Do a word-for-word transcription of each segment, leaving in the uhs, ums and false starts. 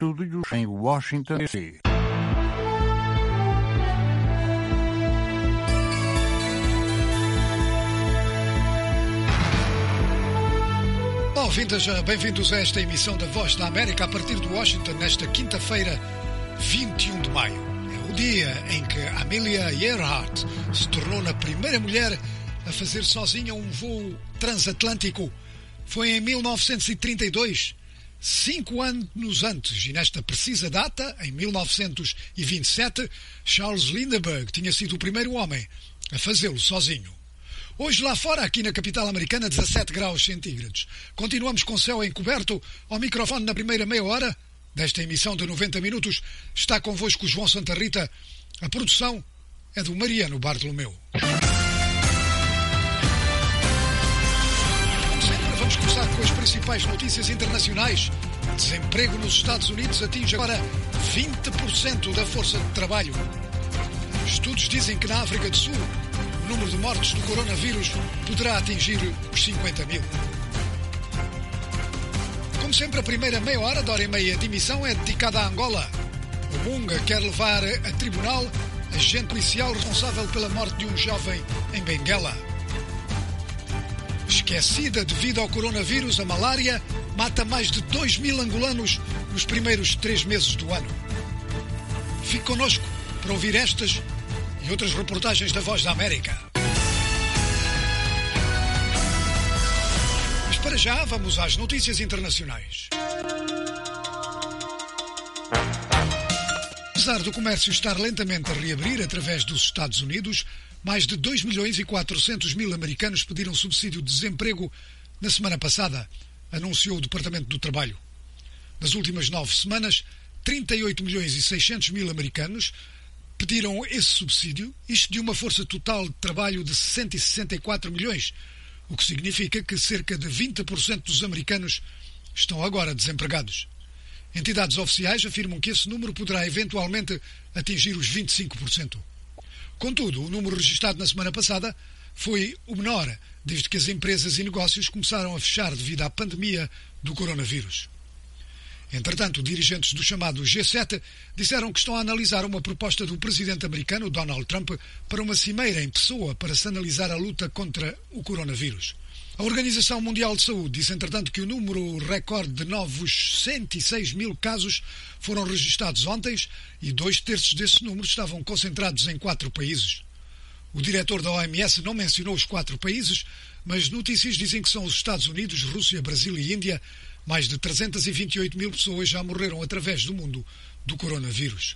estúdios em Washington, D C Olá, ouvintes, bem-vindos a esta emissão da Voz da América a partir de Washington, nesta quinta-feira, vinte e um de maio. É o dia em que Amelia Earhart se tornou a primeira mulher a fazer sozinha um voo transatlântico. Foi em mil novecentos e trinta e dois, cinco anos antes, e nesta precisa data, em mil novecentos e vinte e sete, Charles Lindbergh tinha sido o primeiro homem a fazê-lo sozinho. Hoje lá fora, aqui na capital americana, dezassete graus centígrados. Continuamos com céu encoberto. Ao microfone na primeira meia hora desta emissão de noventa minutos está convosco João Santa Rita. A produção é do Mariano Bartolomeu. Como sempre, vamos começar com as principais notícias internacionais. Desemprego nos Estados Unidos atinge agora vinte por cento da força de trabalho. Estudos dizem que na África do Sul o número de mortes do coronavírus poderá atingir os cinquenta mil. Como sempre, a primeira meia hora da hora e meia de emissão é dedicada a Angola. O Munga quer levar a tribunal a agente policial responsável pela morte de um jovem em Benguela. Esquecida devido ao coronavírus, a malária mata mais de dois mil angolanos nos primeiros três meses do ano. Fique connosco para ouvir estas e outras reportagens da Voz da América. Mas para já, vamos às notícias internacionais. Apesar do comércio estar lentamente a reabrir através dos Estados Unidos, mais de dois milhões e quatrocentos mil americanos pediram subsídio de desemprego na semana passada, anunciou o Departamento do Trabalho. Nas últimas nove semanas, trinta e oito milhões e seiscentos mil americanos pediram esse subsídio, isto de uma força total de trabalho de cento e sessenta e quatro milhões, o que significa que cerca de vinte por cento dos americanos estão agora desempregados. Entidades oficiais afirmam que esse número poderá eventualmente atingir os vinte e cinco por cento. Contudo, o número registrado na semana passada foi o menor desde que as empresas e negócios começaram a fechar devido à pandemia do coronavírus. Entretanto, dirigentes do chamado G sete disseram que estão a analisar uma proposta do presidente americano, Donald Trump, para uma cimeira em pessoa para se analisar a luta contra o coronavírus. A Organização Mundial de Saúde disse, entretanto, que o número recorde de novos cento e seis mil casos foram registados ontem e dois terços desse número estavam concentrados em quatro países. O diretor da O M S não mencionou os quatro países, mas notícias dizem que são os Estados Unidos, Rússia, Brasil e Índia. Mais de trezentas e vinte e oito mil pessoas já morreram através do mundo do coronavírus.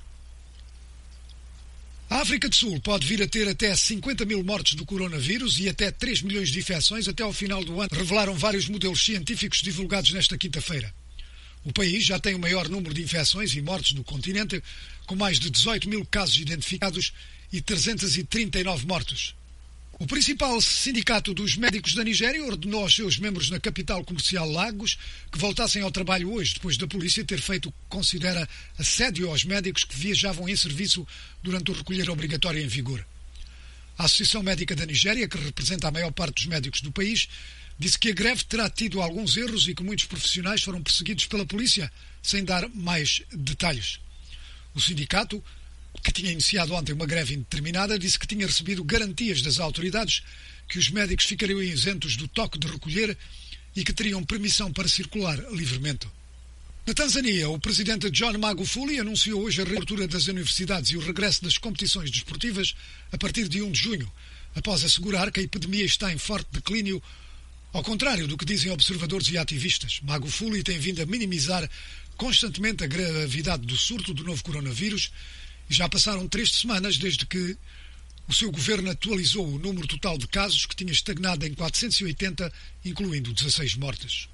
A África do Sul pode vir a ter até cinquenta mil mortes do coronavírus e até três milhões de infecções até ao final do ano, revelaram vários modelos científicos divulgados nesta quinta-feira. O país já tem o maior número de infecções e mortes do continente, com mais de dezoito mil casos identificados e trezentos e trinta e nove mortos. O principal sindicato dos médicos da Nigéria ordenou aos seus membros na capital comercial Lagos que voltassem ao trabalho hoje, depois da polícia ter feito o que considera assédio aos médicos que viajavam em serviço durante o recolher obrigatório em vigor. A Associação Médica da Nigéria, que representa a maior parte dos médicos do país, disse que a greve terá tido alguns erros e que muitos profissionais foram perseguidos pela polícia, sem dar mais detalhes. O sindicato, que tinha iniciado ontem uma greve indeterminada, disse que tinha recebido garantias das autoridades que os médicos ficariam isentos do toque de recolher e que teriam permissão para circular livremente. Na Tanzânia, o presidente John Magufuli anunciou hoje a reabertura das universidades e o regresso das competições desportivas a partir de primeiro de junho, após assegurar que a epidemia está em forte declínio, ao contrário do que dizem observadores e ativistas. Magufuli tem vindo a minimizar constantemente a gravidade do surto do novo coronavírus. E já passaram três semanas desde que o seu governo atualizou o número total de casos, que tinha estagnado em quatrocentos e oitenta, incluindo dezasseis mortes.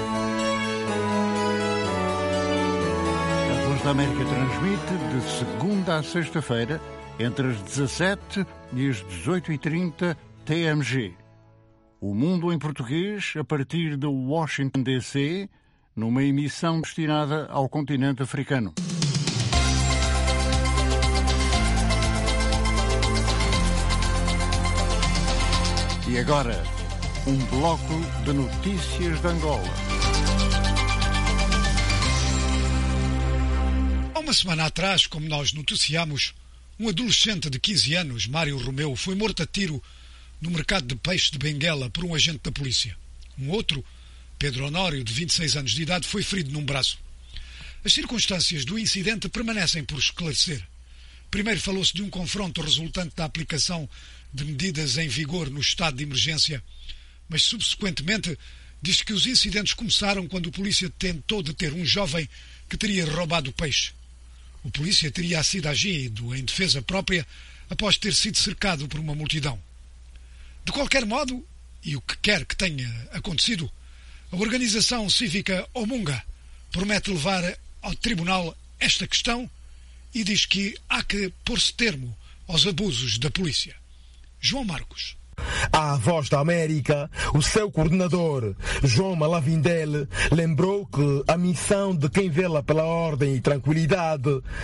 A Voz da América transmite de segunda a sexta-feira, entre as dezassete e as dezoito e trinta T M G. O Mundo em Português, a partir de Washington, D C, numa emissão destinada ao continente africano. E agora, um bloco de notícias de Angola. Há uma semana atrás, como nós noticiamos, um adolescente de quinze anos, Mário Romeu, foi morto a tiro no mercado de peixe de Benguela por um agente da polícia. Um outro, Pedro Honório, de vinte e seis anos de idade, foi ferido num braço. As circunstâncias do incidente permanecem por esclarecer. Primeiro falou-se de um confronto resultante da aplicação de medidas em vigor no estado de emergência, mas subsequentemente diz que os incidentes começaram quando o polícia tentou deter um jovem que teria roubado peixe. O polícia teria sido agido em defesa própria após ter sido cercado por uma multidão. De qualquer modo, e o que quer que tenha acontecido, a organização cívica Omunga promete levar ao tribunal esta questão e diz que há que pôr-se termo aos abusos da polícia. João Marcos. À Voz da América, o seu coordenador, João Malavindel, lembrou que a missão de quem vela pela ordem e tranquilidade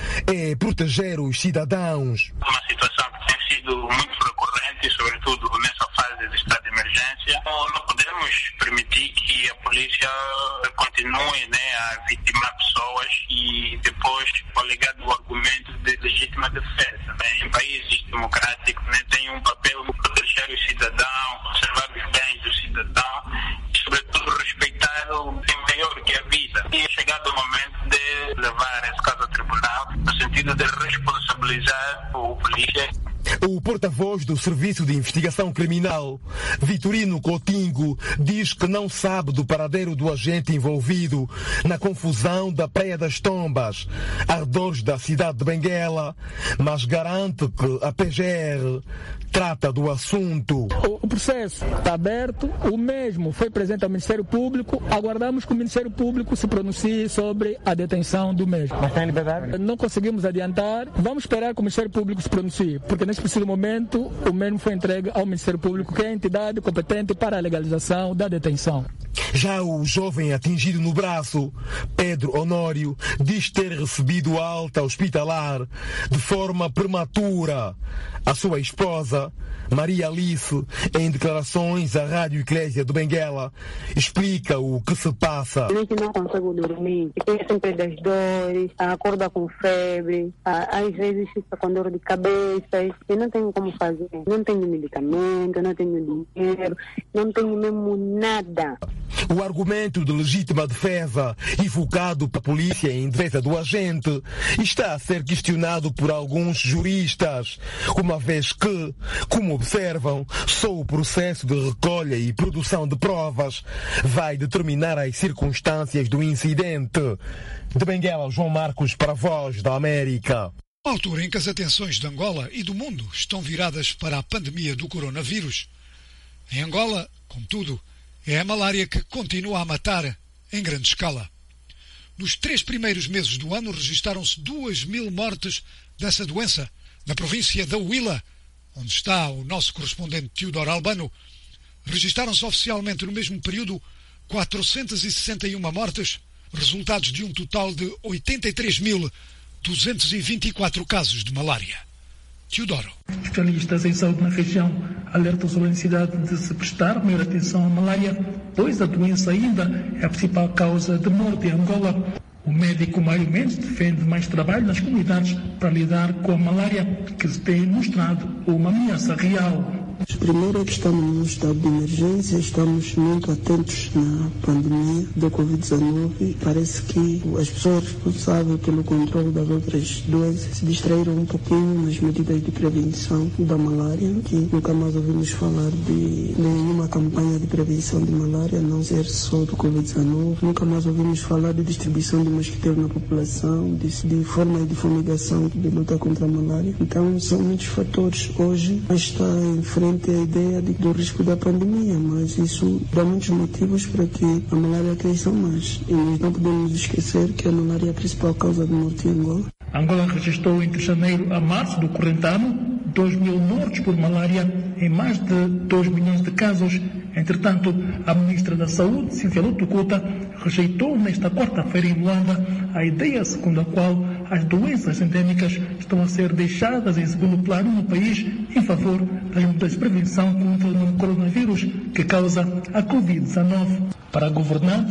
é proteger os cidadãos. Uma situação que tem sido muito recorrente, sobretudo nessa fase de estado de emergência. Não podemos permitir que a polícia continue, né, a vitimar pessoas e depois alegado o argumento de legítima defesa. Em países democráticos, né, tem um papel de proteger o cidadão, conservar os bens do cidadão e, sobretudo, respeitar o bem maior que a vida. E é chegado o momento de levar esse caso ao tribunal, no sentido de responsabilizar o polícia. O porta-voz do Serviço de Investigação Criminal, Vitorino Coutinho, diz que não sabe do paradeiro do agente envolvido na confusão da Praia das Tombas, arredores da cidade de Benguela, mas garante que a P G R trata do assunto. O processo está aberto, o mesmo foi presente ao Ministério Público, aguardamos que o Ministério Público se pronuncie sobre a detenção do mesmo. Mas tem liberdade? Não conseguimos adiantar, vamos esperar que o Ministério Público se pronuncie, porque neste preciso momento o mesmo foi entregue ao Ministério Público, que é a entidade competente para a legalização da detenção. Já o jovem atingido no braço, Pedro Honório, diz ter recebido alta hospitalar de forma prematura. A sua esposa, Maria Alice, em declarações à Rádio Eclésia de Benguela, explica o que se passa. Eu não consigo dormir, tenho sempre das dores, acorda com febre, às vezes fica com dor de cabeça, eu não tenho como fazer, não tenho medicamento, não tenho dinheiro, não tenho mesmo nada. O argumento de legítima defesa, invocado pela polícia em defesa do agente, está a ser questionado por alguns juristas, uma vez que, como observam, só o processo de recolha e produção de provas vai determinar as circunstâncias do incidente. De Benguela, João Marcos para a Voz da América. Na altura em que as atenções de Angola e do mundo estão viradas para a pandemia do coronavírus, em Angola, contudo, é a malária que continua a matar em grande escala. Nos três primeiros meses do ano registaram-se duas mil mortes dessa doença. Na província da Huila, onde está o nosso correspondente Teodoro Albano, registaram-se oficialmente no mesmo período quatrocentas e sessenta e uma mortes, resultados de um total de oitenta e três mil duzentos e vinte e quatro casos de malária. Teodoro. Especialistas em saúde na região alertam sobre a necessidade de se prestar maior atenção à malária, pois a doença ainda é a principal causa de morte em Angola. O médico Mário Mendes defende mais trabalho nas comunidades para lidar com a malária, que se tem mostrado uma ameaça real. Primeiro é que estamos num estado de emergência, estamos muito atentos na pandemia da covid dezenove. Parece que as pessoas responsáveis pelo controle das outras doenças se distraíram um pouquinho nas medidas de prevenção da malária, que nunca mais ouvimos falar de nenhuma campanha de prevenção de malária, a não ser só do covid dezenove. Nunca mais ouvimos falar de distribuição de mosquiteiros na população, de, de formas de fumigação de luta contra a malária. Então são muitos fatores. Hoje está em frente a ideia de, do risco da pandemia, mas isso dá muitos motivos para que a malária cresça mais. E nós não podemos esquecer que a malária é a principal causa de morte em Angola. Angola registrou entre janeiro a março do corrente ano dois mil mortes por malária em mais de dois milhões de casos. Entretanto, a ministra da Saúde, Cíntia Lutucuta, rejeitou nesta quarta-feira em Luanda a ideia segundo a qual as doenças endêmicas estão a ser deixadas em segundo plano no país em favor das medidas de prevenção contra o novo coronavírus que causa a covid dezenove. Para a governante,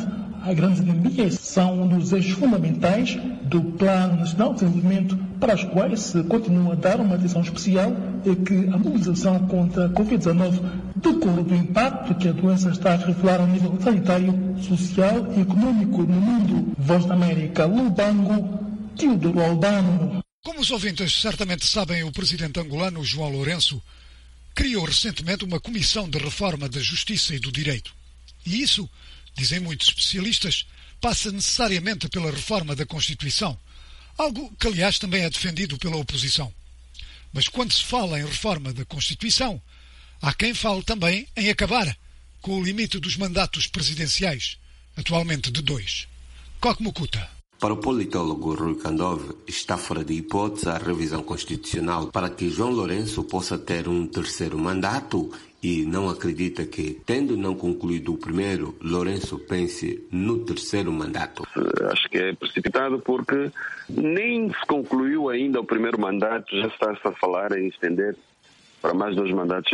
às grandes endemias são um dos eixos fundamentais do Plano Nacional de Desenvolvimento, para os quais se continua a dar uma atenção especial e que a mobilização contra a covid dezenove decorre do impacto que a doença está a revelar a nível sanitário, social e econômico no mundo. Voz da América, Lubango, Teodoro Albano. Como os ouvintes certamente sabem, o presidente angolano João Lourenço criou recentemente uma comissão de reforma da justiça e do direito. E isso, dizem muitos especialistas, passa necessariamente pela reforma da Constituição, algo que, aliás, também é defendido pela oposição. Mas quando se fala em reforma da Constituição, há quem fale também em acabar com o limite dos mandatos presidenciais, atualmente de dois. Coque Mukuta. Para o politólogo Rui Kandove, está fora de hipótese a revisão constitucional para que João Lourenço possa ter um terceiro mandato e não acredita que, tendo não concluído o primeiro, Lourenço pense no terceiro mandato. Acho que é precipitado porque nem se concluiu ainda o primeiro mandato, já está-se a falar em estender para mais dois mandatos.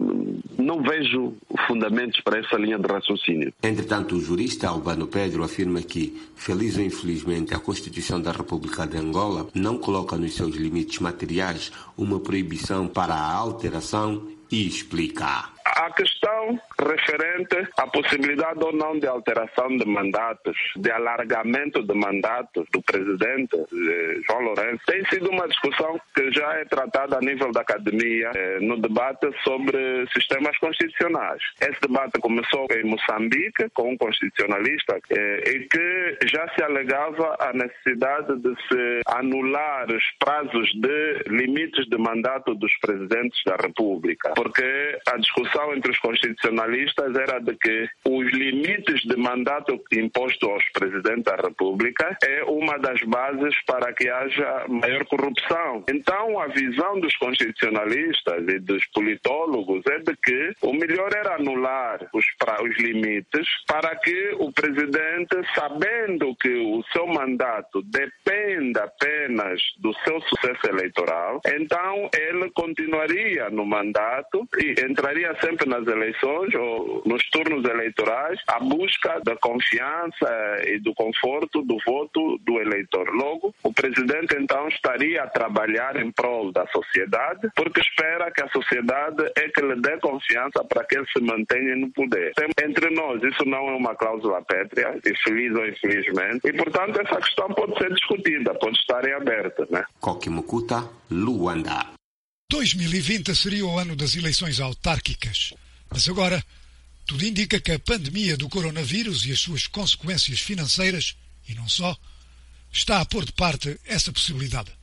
Não vejo fundamentos para essa linha de raciocínio. Entretanto, o jurista Albano Pedro afirma que, feliz ou infelizmente, a Constituição da República de Angola não coloca nos seus limites materiais uma proibição para a alteração e explica. A questão referente à possibilidade ou não de alteração de mandatos, de alargamento de mandatos do presidente João Lourenço, tem sido uma discussão que já é tratada a nível da academia eh, no debate sobre sistemas constitucionais. Esse debate começou em Moçambique com um constitucionalista eh, e que já se alegava a necessidade de se anular os prazos de limites de mandato dos presidentes da República, porque a discussão entre os constitucionalistas era de que os limites de mandato imposto aos presidentes da República é uma das bases para que haja maior corrupção. Então, a visão dos constitucionalistas e dos politólogos é de que o melhor era anular os, pra, os limites para que o presidente, sabendo que o seu mandato depende apenas do seu sucesso eleitoral, então ele continuaria no mandato e entraria sempre nas eleições ou nos turnos eleitorais à busca da confiança e do conforto do voto do eleitor. Logo, o presidente então estaria a trabalhar em prol da sociedade, porque espera que a sociedade é que lhe dê confiança para que ele se mantenha no poder. Entre nós, isso não é uma cláusula pétrea, infeliz ou infelizmente, e portanto essa questão pode ser discutida, pode estar em aberto, né? Coque Mukuta, Luanda. dois mil e vinte seria o ano das eleições autárquicas. Mas agora, tudo indica que a pandemia do coronavírus e as suas consequências financeiras, e não só, está a pôr de parte essa possibilidade.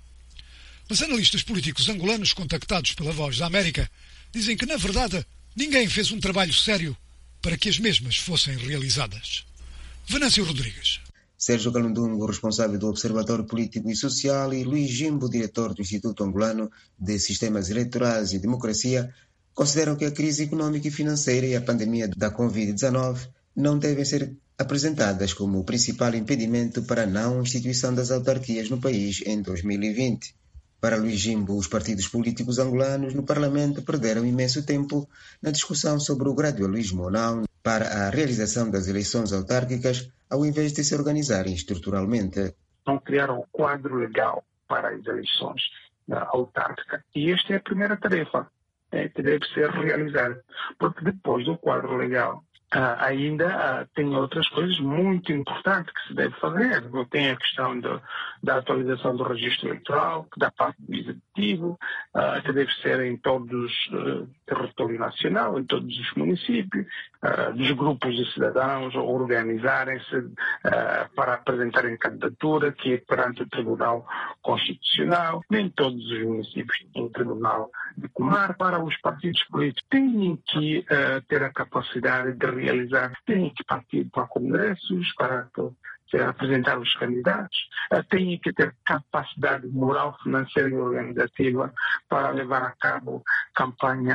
Mas analistas políticos angolanos contactados pela Voz da América dizem que, na verdade, ninguém fez um trabalho sério para que as mesmas fossem realizadas. Venâncio Rodrigues. Sérgio Calundungo, responsável do Observatório Político e Social, e Luís Jimbo, diretor do Instituto Angolano de Sistemas Eleitorais e Democracia, consideram que a crise econômica e financeira e a pandemia da covid dezenove não devem ser apresentadas como o principal impedimento para a não instituição das autarquias no país em dois mil e vinte. Para Luís Jimbo, os partidos políticos angolanos no Parlamento perderam imenso tempo na discussão sobre o gradualismo ou não para a realização das eleições autárquicas, ao invés de se organizarem estruturalmente. Não criaram um quadro legal para as eleições autárquicas. E esta é a primeira tarefa é, que deve ser realizada. Porque depois do quadro legal, Uh, ainda uh, tem outras coisas muito importantes que se deve fazer. Tem a questão do, da atualização do registro eleitoral, da parte do executivo, uh, que deve ser em todos o uh, território nacional, em todos os municípios, uh, dos grupos de cidadãos organizarem-se uh, para apresentarem candidatura, que é perante o Tribunal Constitucional. Nem todos os municípios têm um Tribunal de Comarca. Para os partidos políticos, têm que uh, ter a capacidade de realizar, têm que partir para congressos, para apresentar os candidatos, têm que ter capacidade moral, financeira e organizativa para levar a cabo campanha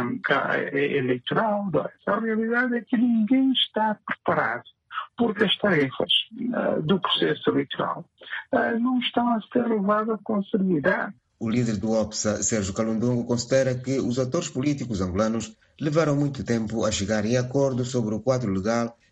eleitoral. A realidade é que ninguém está preparado, porque as tarefas uh, do processo eleitoral uh, não estão a ser levadas com seriedade. O líder do O P S A, Sérgio Calundungo, considera que os atores políticos angolanos levaram muito tempo a chegar em acordo sobre o quadro legal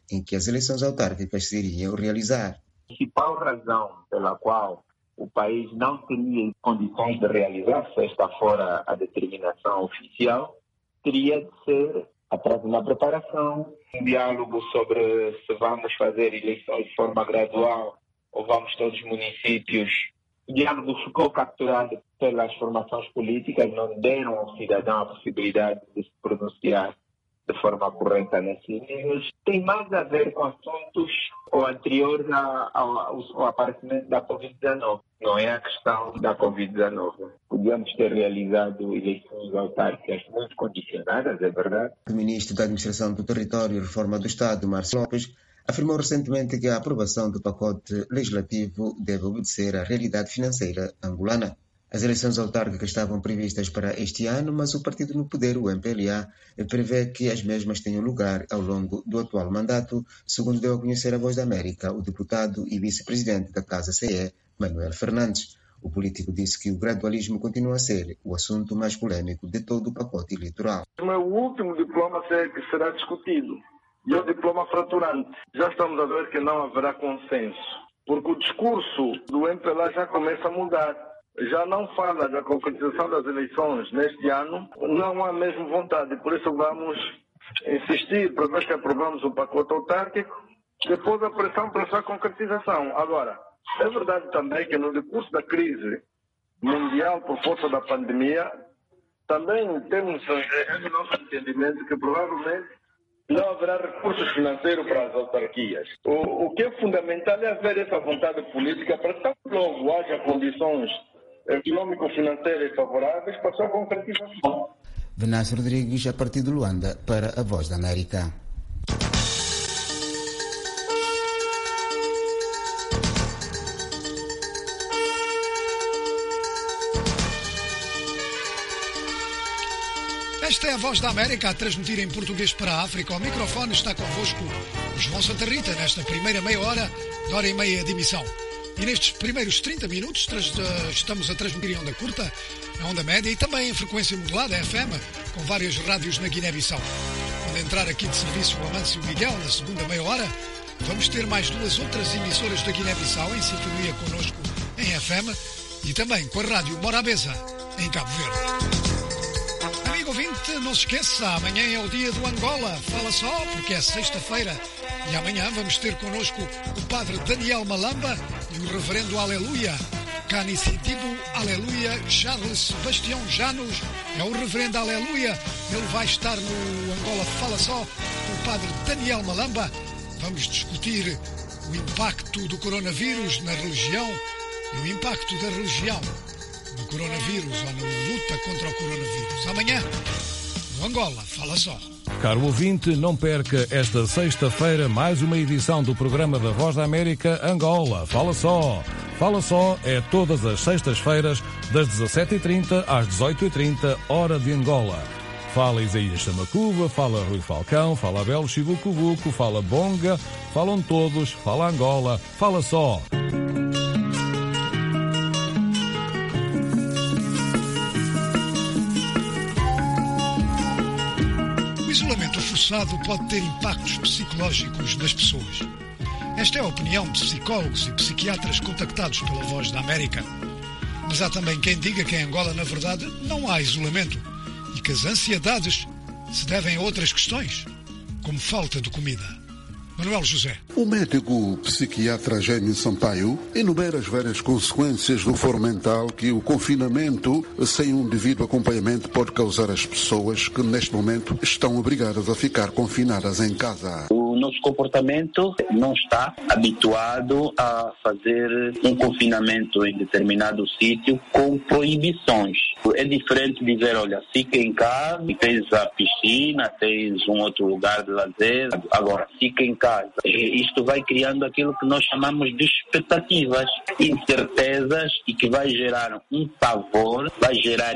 em que as eleições autárquicas se iriam realizar. A principal razão pela qual o país não teria condições de realizar, se esta fora a determinação oficial, teria de ser atrás na preparação, um diálogo sobre se vamos fazer eleições de forma gradual ou vamos todos os municípios. O diálogo ficou capturado pelas formações políticas, não deram ao cidadão a possibilidade de se pronunciar de forma correta nesses níveis. Tem mais a ver com assuntos anteriores ao, ao aparecimento da covid dezenove. Não é a questão da covid dezenove. Podíamos ter realizado eleições autárquicas muito condicionadas, é verdade. O ministro da Administração do Território e Reforma do Estado, Márcio Lopes, afirmou recentemente que a aprovação do pacote legislativo deve obedecer à realidade financeira angolana. As eleições autárquicas estavam previstas para este ano, mas o partido no poder, o M P L A, prevê que as mesmas tenham lugar ao longo do atual mandato, segundo deu a conhecer a Voz da América o deputado e vice-presidente da Casa C E, Manuel Fernandes. O político disse que o gradualismo continua a ser o assunto mais polêmico de todo o pacote eleitoral. O último diploma que será discutido e o diploma fraturante. Já estamos a ver que não haverá consenso, porque o discurso do M P L A já começa a mudar. Já não fala da concretização das eleições neste ano, não há mesmo vontade, por isso vamos insistir para ver que aprovamos o pacote autárquico, depois a pressão para a sua concretização. Agora, é verdade também que no decurso da crise mundial por força da pandemia, também temos o nosso entendimento que provavelmente não haverá recursos financeiros para as autarquias. O, o que é fundamental é haver essa vontade política para que logo haja condições econômico-financeiras favoráveis para a sua concretização. Venâncio Rodrigues, a partir de Luanda, para a Voz da América. Esta é a Voz da América a transmitir em português para a África. Ao microfone está convosco o João Santa Rita, nesta primeira meia hora, de hora e meia de emissão. E nestes primeiros trinta minutos estamos a transmitir em onda curta, a onda média e também em frequência modulada, F M, com várias rádios na Guiné-Bissau. Quando entrar aqui de serviço o Amâncio Miguel, na segunda meia hora, vamos ter mais duas outras emissoras da Guiné-Bissau em sintonia connosco em F M e também com a rádio Morabeza, em Cabo Verde. Amigo ouvinte, não se esqueça, amanhã é o dia do Angola. Fala só, porque é sexta-feira. E amanhã vamos ter connosco o padre Daniel Malamba e o reverendo Aleluia. Canicitibo Aleluia Charles Sebastião Janos é o reverendo Aleluia. Ele vai estar no Angola Fala Só com o padre Daniel Malamba. Vamos discutir o impacto do coronavírus na religião e o impacto da religião no coronavírus ou na luta contra o coronavírus. Amanhã, no Angola Fala Só. Caro ouvinte, não perca esta sexta-feira mais uma edição do programa da Voz da América Angola. Fala Só. Fala Só é todas as sextas-feiras, das dezassete e trinta às dezoito e trinta, hora de Angola. Fala Isaías Chamacuva, fala Rui Falcão, fala Abel Chibucubuco, fala Bonga, falam todos, fala Angola. Fala Só. O isolamento forçado pode ter impactos psicológicos nas pessoas. Esta é a opinião de psicólogos e psiquiatras contactados pela Voz da América. Mas há também quem diga que em Angola, na verdade, não há isolamento e que as ansiedades se devem a outras questões, como falta de comida. Manuel José. O médico psiquiatra Jaime Sampaio enumera as várias consequências do foro mental que o confinamento sem um devido acompanhamento pode causar às pessoas que neste momento estão obrigadas a ficar confinadas em casa. O nosso comportamento não está habituado a fazer um confinamento em determinado sítio com proibições. É diferente de dizer, olha, fica em casa, tens a piscina, tens um outro lugar de lazer, agora fica em casa. Isto vai criando aquilo que nós chamamos de expectativas, incertezas, e que vai gerar um pavor, vai gerar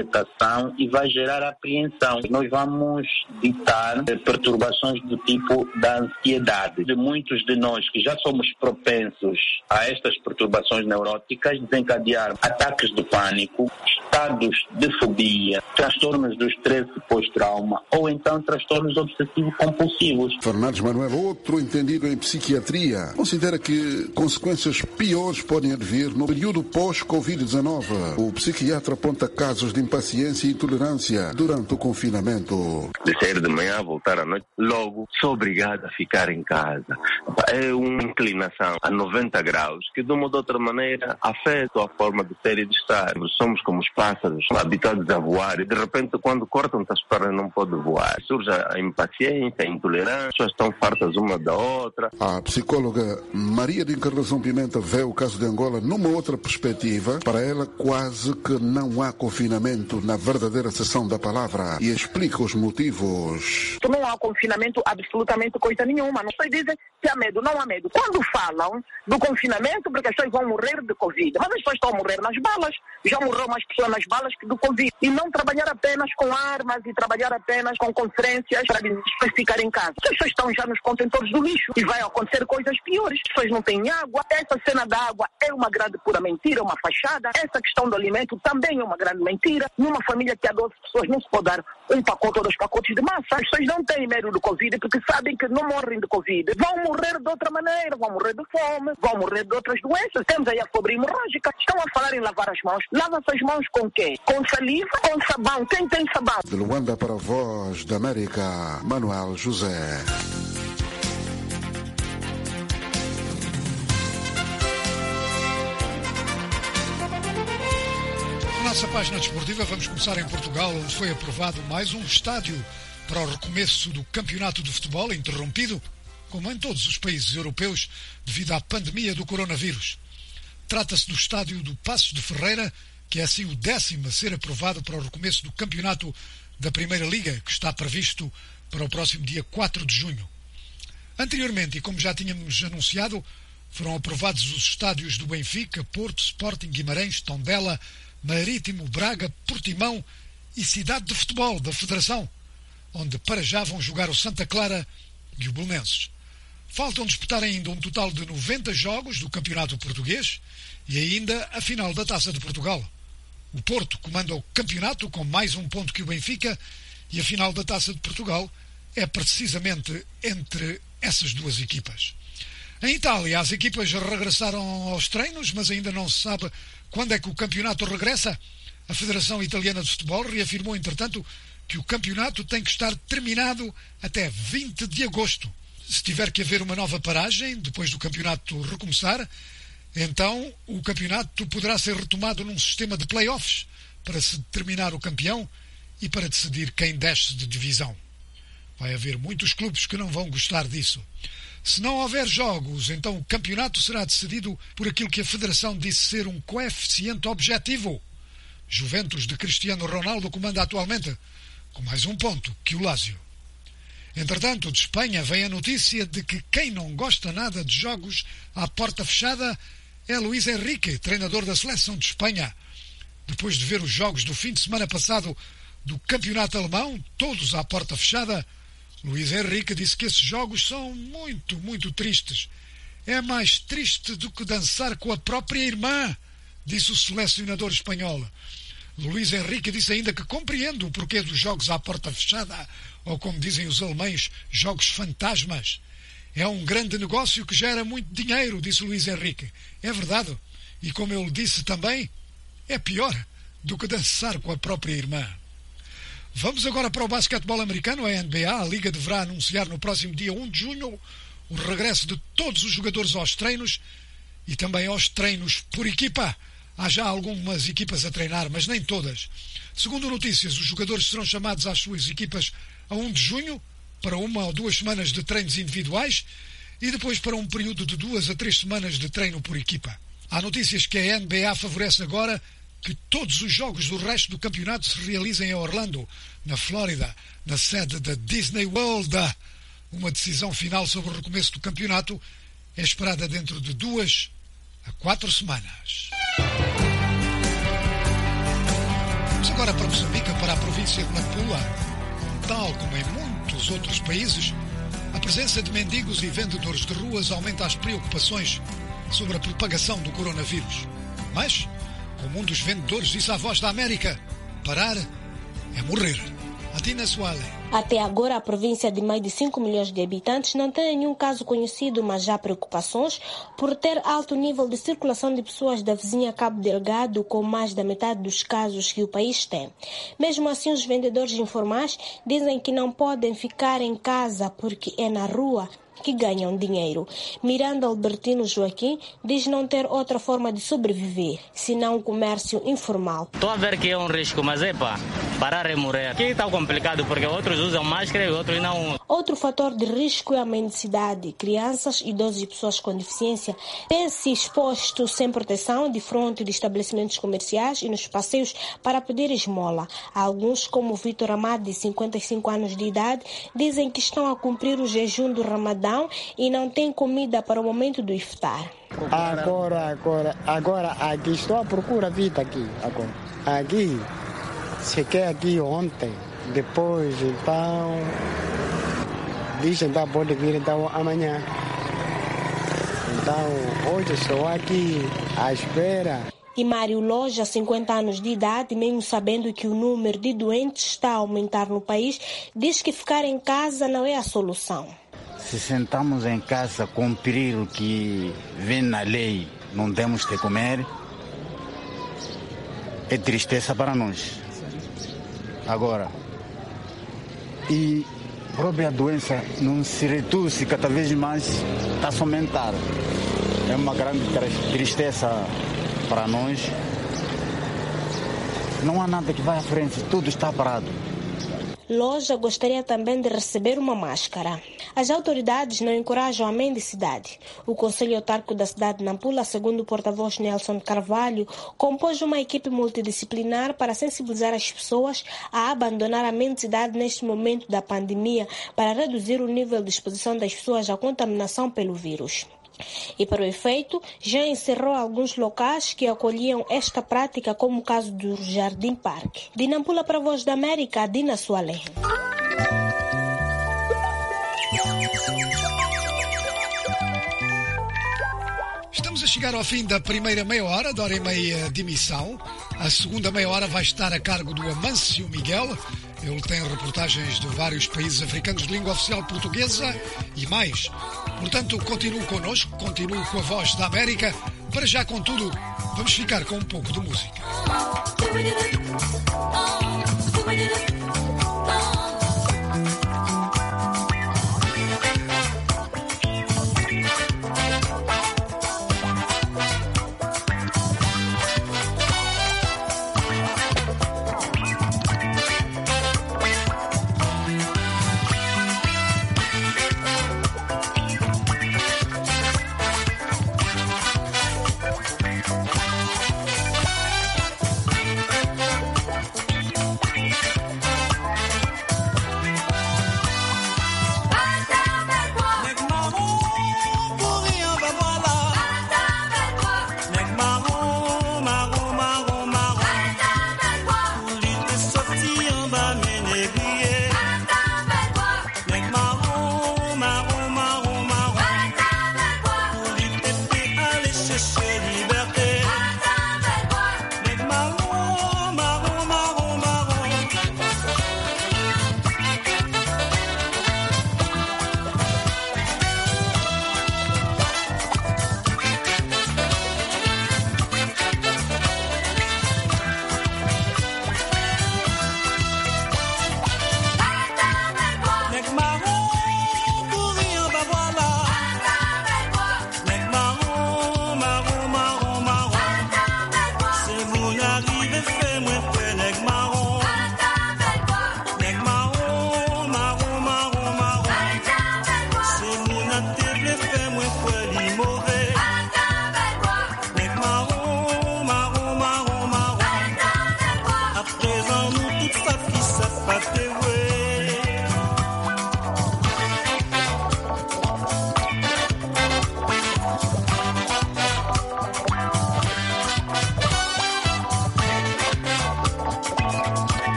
inquietação e vai gerar apreensão. Nós vamos ditar perturbações do tipo da ansiedade de muitos de nós que já somos propensos a estas perturbações neuróticas, desencadear ataques de pânico, estados de fobia, transtornos do estresse pós-trauma ou então transtornos obsessivo-compulsivos. Fernandes Manuel, outro entendido em psiquiatria, considera que consequências piores podem advir no período pós-covid dezenove. O psiquiatra aponta casos de impaciência e intolerância durante o confinamento. De sair de manhã, voltar à noite, logo sou obrigado a ficar em casa. É uma inclinação a noventa graus que de uma ou de outra maneira afeta a forma de ser e de estar. Somos como os pássaros habituados a voar e de repente quando cortam-te as pernas não pode voar. Surge a impaciência, a intolerância, as pessoas estão fartas uma da outra. A psicóloga Maria de Encarnação Pimenta vê o caso de Angola numa outra perspectiva. Para ela, quase que não há confinamento na verdadeira acessão da palavra e explica os motivos. Não há confinamento absolutamente coisa nenhuma. Não sei dizer se há medo, não há medo. Quando falam do confinamento, porque as pessoas vão morrer de Covid, mas as pessoas estão a morrer nas balas. Já morreu mais pessoas nas balas que do Covid. E não trabalhar apenas com armas e trabalhar apenas com conferências para ficar em casa. As pessoas estão já nos contentores do lixo e vai acontecer coisas piores. As pessoas não têm água. Essa cena da água é uma grande pura mentira, uma fachada. Essa questão do alimento também é uma grande mentira. Numa família que há doze pessoas não se pode dar um pacote ou dois pacotes de massa. As pessoas não têm medo do Covid porque sabem que não morrem de Covid. Vão morrer de outra maneira, vão morrer de fome, vão morrer de outras doenças. Temos aí a febre hemorrágica. Estão a falar em lavar as mãos. Lava-se as mãos com quê? Com saliva, com sabão. Quem tem sabão? De Luanda para a Voz da América, Manuel José. Na nossa página desportiva vamos começar em Portugal, onde foi aprovado mais um estádio para o recomeço do campeonato de futebol, interrompido, como em todos os países europeus, devido à pandemia do coronavírus. Trata-se do estádio do Passos de Ferreira, que é assim o décimo a ser aprovado para o recomeço do campeonato da Primeira Liga, que está previsto para o próximo dia quatro de junho. Anteriormente, e como já tínhamos anunciado, foram aprovados os estádios do Benfica, Porto, Sporting, Guimarães, Tondela, Marítimo, Braga, Portimão e Cidade de Futebol da Federação, onde para já vão jogar o Santa Clara e o Belenenses. Faltam disputar ainda um total de noventa jogos do Campeonato Português e ainda a final da Taça de Portugal. O Porto comanda o campeonato com mais um ponto que o Benfica e a final da Taça de Portugal é precisamente entre essas duas equipas. Em Itália, as equipas regressaram aos treinos, mas ainda não se sabe quando é que o campeonato regressa. A Federação Italiana de Futebol reafirmou, entretanto, que o campeonato tem que estar terminado até vinte de agosto. Se tiver que haver uma nova paragem, depois do campeonato recomeçar, então o campeonato poderá ser retomado num sistema de play-offs para se determinar o campeão e para decidir quem desce de divisão. Vai haver muitos clubes que não vão gostar disso. Se não houver jogos, então o campeonato será decidido por aquilo que a Federação disse ser um coeficiente objetivo. Juventus de Cristiano Ronaldo comanda atualmente, com mais um ponto que o Lazio. Entretanto, de Espanha vem a notícia de que quem não gosta nada de jogos à porta fechada é Luís Henrique, treinador da Seleção de Espanha. Depois de ver os jogos do fim de semana passado do campeonato alemão, todos à porta fechada, Luís Henrique disse que esses jogos são muito, muito tristes. É mais triste do que dançar com a própria irmã, disse o selecionador espanhol. Luís Henrique disse ainda que compreende o porquê dos jogos à porta fechada, ou como dizem os alemães, jogos fantasmas. É um grande negócio que gera muito dinheiro, disse Luís Henrique. É verdade. E como eu lhe disse também, é pior do que dançar com a própria irmã. Vamos agora para o basquetebol americano, a N B A. A Liga deverá anunciar no próximo dia um de junho o regresso de todos os jogadores aos treinos e também aos treinos por equipa. Há já algumas equipas a treinar, mas nem todas. Segundo notícias, os jogadores serão chamados às suas equipas a um de junho, para uma ou duas semanas de treinos individuais e depois para um período de duas a três semanas de treino por equipa. Há notícias que a N B A favorece agora que todos os jogos do resto do campeonato se realizem em Orlando, na Flórida, na sede da Disney World. Uma decisão final sobre o recomeço do campeonato é esperada dentro de duas a quatro semanas. Vamos agora para Moçambique, para a província de Nampula. Tal como em muitos outros países, A presença de mendigos e vendedores de ruas aumenta as preocupações sobre a propagação do coronavírus. Mas, como um dos vendedores disse à Voz da América, parar é morrer. Adina Suale. Até agora, a província de mais de cinco milhões de habitantes não tem nenhum caso conhecido, mas já há preocupações por ter alto nível de circulação de pessoas da vizinha Cabo Delgado, com mais da metade dos casos que o país tem. Mesmo assim, os vendedores informais dizem que não podem ficar em casa porque é na rua que ganham dinheiro. Miranda Albertino Joaquim diz não ter outra forma de sobreviver, senão o comércio informal. Estou a ver que é um risco, mas epa, parar é morrer. Aqui está complicado porque outros usam máscara e outros não usam. Outro fator de risco é a mendicidade. Crianças, idosos e pessoas com deficiência têm-se exposto sem proteção de frente de estabelecimentos comerciais e nos passeios para pedir esmola. Alguns, como Vitor Amado, de cinquenta e cinco anos de idade, dizem que estão a cumprir o jejum do Ramadão e não tem comida para o momento do iftar. Agora, agora, agora aqui estou à procura vida aqui. Agora. Aqui, cheguei aqui ontem, depois então, disse então pode vir então amanhã. Então, hoje estou aqui à espera. E Mário Loja, cinquenta anos de idade, mesmo sabendo que o número de doentes está a aumentar no país, diz que ficar em casa não é a solução. Se sentamos em casa cumprir o que vem na lei, não temos de comer, é tristeza para nós. Agora, e a própria doença não se reduz, cada vez mais está a aumentar. É uma grande tristeza para nós. Não há nada que vá à frente, tudo está parado. Loja gostaria também de receber uma máscara. As autoridades não encorajam a mendicidade. O Conselho Autárquico da cidade de Nampula, segundo o porta-voz Nelson Carvalho, compôs uma equipe multidisciplinar para sensibilizar as pessoas a abandonar a mendicidade neste momento da pandemia para reduzir o nível de exposição das pessoas à contaminação pelo vírus. E para o efeito, já encerrou alguns locais que acolhiam esta prática, como o caso do Jardim Parque. De Nampula para a Voz da América, Dina Suale. Estamos a chegar ao fim da primeira meia hora, da hora e meia de emissão. A segunda meia hora vai estar a cargo do Amâncio Miguel. Ele tem reportagens de vários países africanos de língua oficial portuguesa e mais. Portanto, continue connosco, continue com a Voz da América. Para já, contudo, vamos ficar com um pouco de música.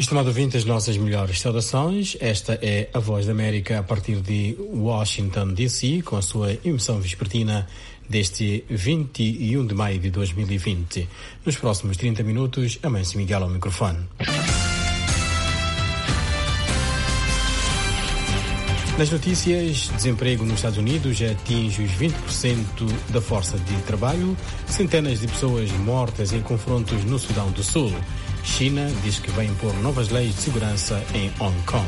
Estimado ouvinte, as nossas melhores saudações. Esta é a Voz da América a partir de Washington, D C, com a sua emissão vespertina deste vinte e um de maio de dois mil e vinte. Nos próximos trinta minutos, Amâncio Miguel ao microfone. Nas notícias, desemprego nos Estados Unidos atinge os vinte por cento da força de trabalho, centenas de pessoas mortas em confrontos no Sudão do Sul. China diz que vai impor novas leis de segurança em Hong Kong.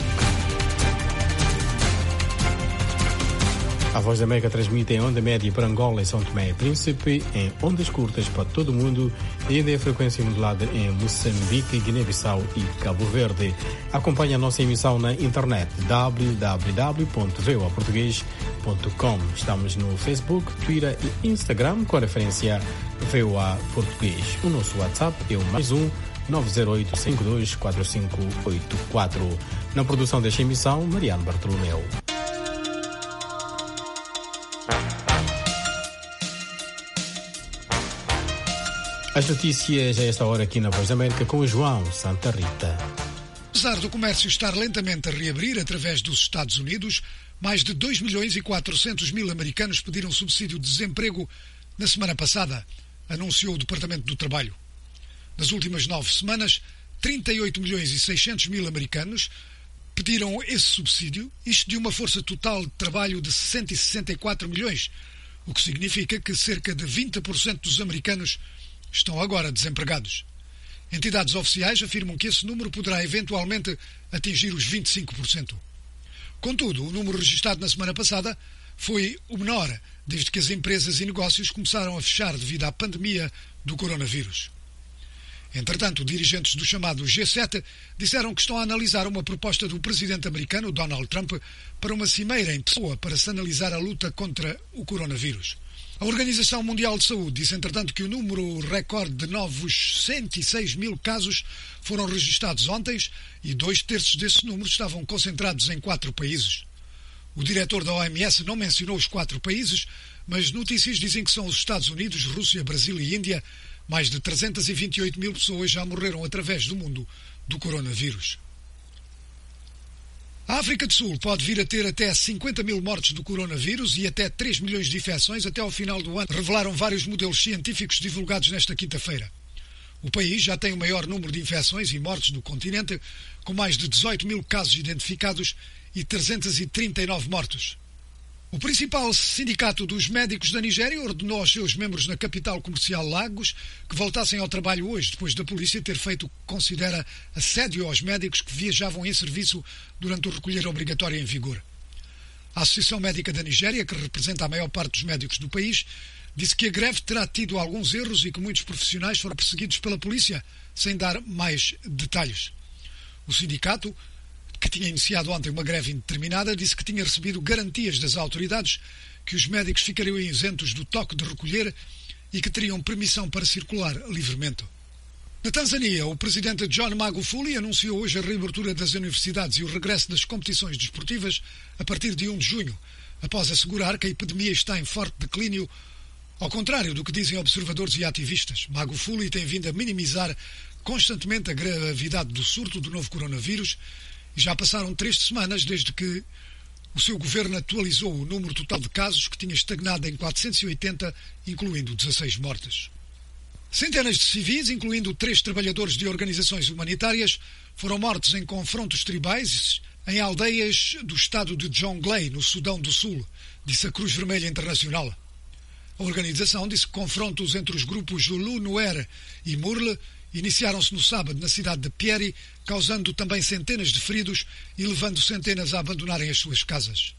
A Voz da América transmite em onda média para Angola e São Tomé e Príncipe, em ondas curtas para todo o mundo e ainda em frequência modulada em Moçambique, Guiné-Bissau e Cabo Verde. Acompanhe a nossa emissão na internet w w w ponto v o a português ponto com. Estamos no Facebook, Twitter e Instagram com a referência V O A Português. O nosso WhatsApp é o mais um nove zero oito cinco dois quatro cinco oito quatro. Na produção desta emissão, Mariano Bartolomeu. As notícias a esta hora aqui na Voz da América com o João Santa Rita. Apesar do comércio estar lentamente a reabrir através dos Estados Unidos, mais de dois milhões e quatrocentos mil americanos pediram subsídio de desemprego na semana passada, anunciou o Departamento do Trabalho. Nas últimas nove semanas, trinta e oito milhões e seiscentos mil americanos pediram esse subsídio, isto de uma força total de trabalho de cento e sessenta e quatro milhões, o que significa que cerca de vinte por cento dos americanos estão agora desempregados. Entidades oficiais afirmam que esse número poderá eventualmente atingir os vinte e cinco por cento. Contudo, o número registrado na semana passada foi o menor desde que as empresas e negócios começaram a fechar devido à pandemia do coronavírus. Entretanto, dirigentes do chamado G sete disseram que estão a analisar uma proposta do presidente americano, Donald Trump, para uma cimeira em pessoa para se analisar a luta contra o coronavírus. A Organização Mundial de Saúde disse, entretanto, que o número recorde de novos cento e seis mil casos foram registados ontem e dois terços desse número estavam concentrados em quatro países. O diretor da O M S não mencionou os quatro países, mas notícias dizem que são os Estados Unidos, Rússia, Brasil e Índia. Mais de trezentas e vinte e oito mil pessoas já morreram através do mundo do coronavírus. A África do Sul pode vir a ter até cinquenta mil mortes do coronavírus e até três milhões de infecções até ao final do ano, revelaram vários modelos científicos divulgados nesta quinta-feira. O país já tem o maior número de infecções e mortes do continente, com mais de dezoito mil casos identificados e trezentos e trinta e nove mortos. O principal sindicato dos médicos da Nigéria ordenou aos seus membros na capital comercial Lagos que voltassem ao trabalho hoje, depois da polícia ter feito o que considera assédio aos médicos que viajavam em serviço durante o recolher obrigatório em vigor. A Associação Médica da Nigéria, que representa a maior parte dos médicos do país, disse que a greve terá tido alguns erros e que muitos profissionais foram perseguidos pela polícia, sem dar mais detalhes. O sindicato, que tinha iniciado ontem uma greve indeterminada, disse que tinha recebido garantias das autoridades que os médicos ficariam isentos do toque de recolher e que teriam permissão para circular livremente. Na Tanzânia, o presidente John Magufuli anunciou hoje a reabertura das universidades e o regresso das competições desportivas a partir de um de junho, após assegurar que a epidemia está em forte declínio, ao contrário do que dizem observadores e ativistas. Magufuli tem vindo a minimizar constantemente a gravidade do surto do novo coronavírus. E já passaram três semanas desde que o seu governo atualizou o número total de casos, que tinha estagnado em quatrocentos e oitenta, incluindo dezasseis mortes. Centenas de civis, incluindo três trabalhadores de organizações humanitárias, foram mortos em confrontos tribais em aldeias do estado de Jonglei, no Sudão do Sul, disse a Cruz Vermelha Internacional. A organização disse que confrontos entre os grupos Zulu, Nuer e Murle iniciaram-se no sábado na cidade de Pieri, causando também centenas de feridos e levando centenas a abandonarem as suas casas.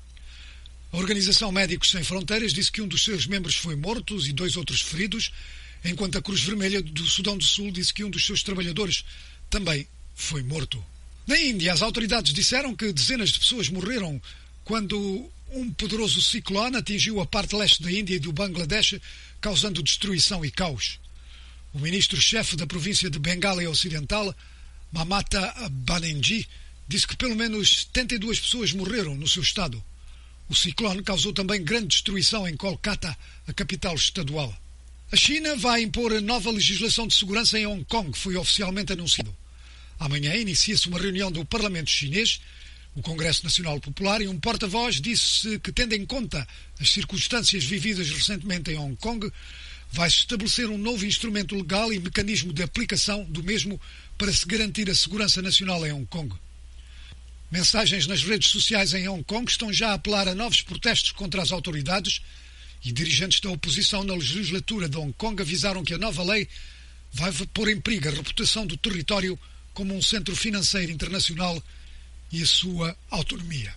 A Organização Médicos Sem Fronteiras disse que um dos seus membros foi morto e dois outros feridos, enquanto a Cruz Vermelha do Sudão do Sul disse que um dos seus trabalhadores também foi morto. Na Índia, as autoridades disseram que dezenas de pessoas morreram quando um poderoso ciclone atingiu a parte leste da Índia e do Bangladesh, causando destruição e caos. O ministro-chefe da província de Bengala Ocidental, Mamata Banerjee, disse que pelo menos setenta e duas pessoas morreram no seu estado. O ciclone causou também grande destruição em Kolkata, a capital estadual. A China vai impor a nova legislação de segurança em Hong Kong, foi oficialmente anunciado. Amanhã inicia-se uma reunião do Parlamento chinês, o Congresso Nacional Popular, e um porta-voz disse que, tendo em conta as circunstâncias vividas recentemente em Hong Kong, vai-se estabelecer um novo instrumento legal e mecanismo de aplicação do mesmo para se garantir a segurança nacional em Hong Kong. Mensagens nas redes sociais em Hong Kong estão já a apelar a novos protestos contra as autoridades, e dirigentes da oposição na legislatura de Hong Kong avisaram que a nova lei vai pôr em perigo a reputação do território como um centro financeiro internacional e a sua autonomia.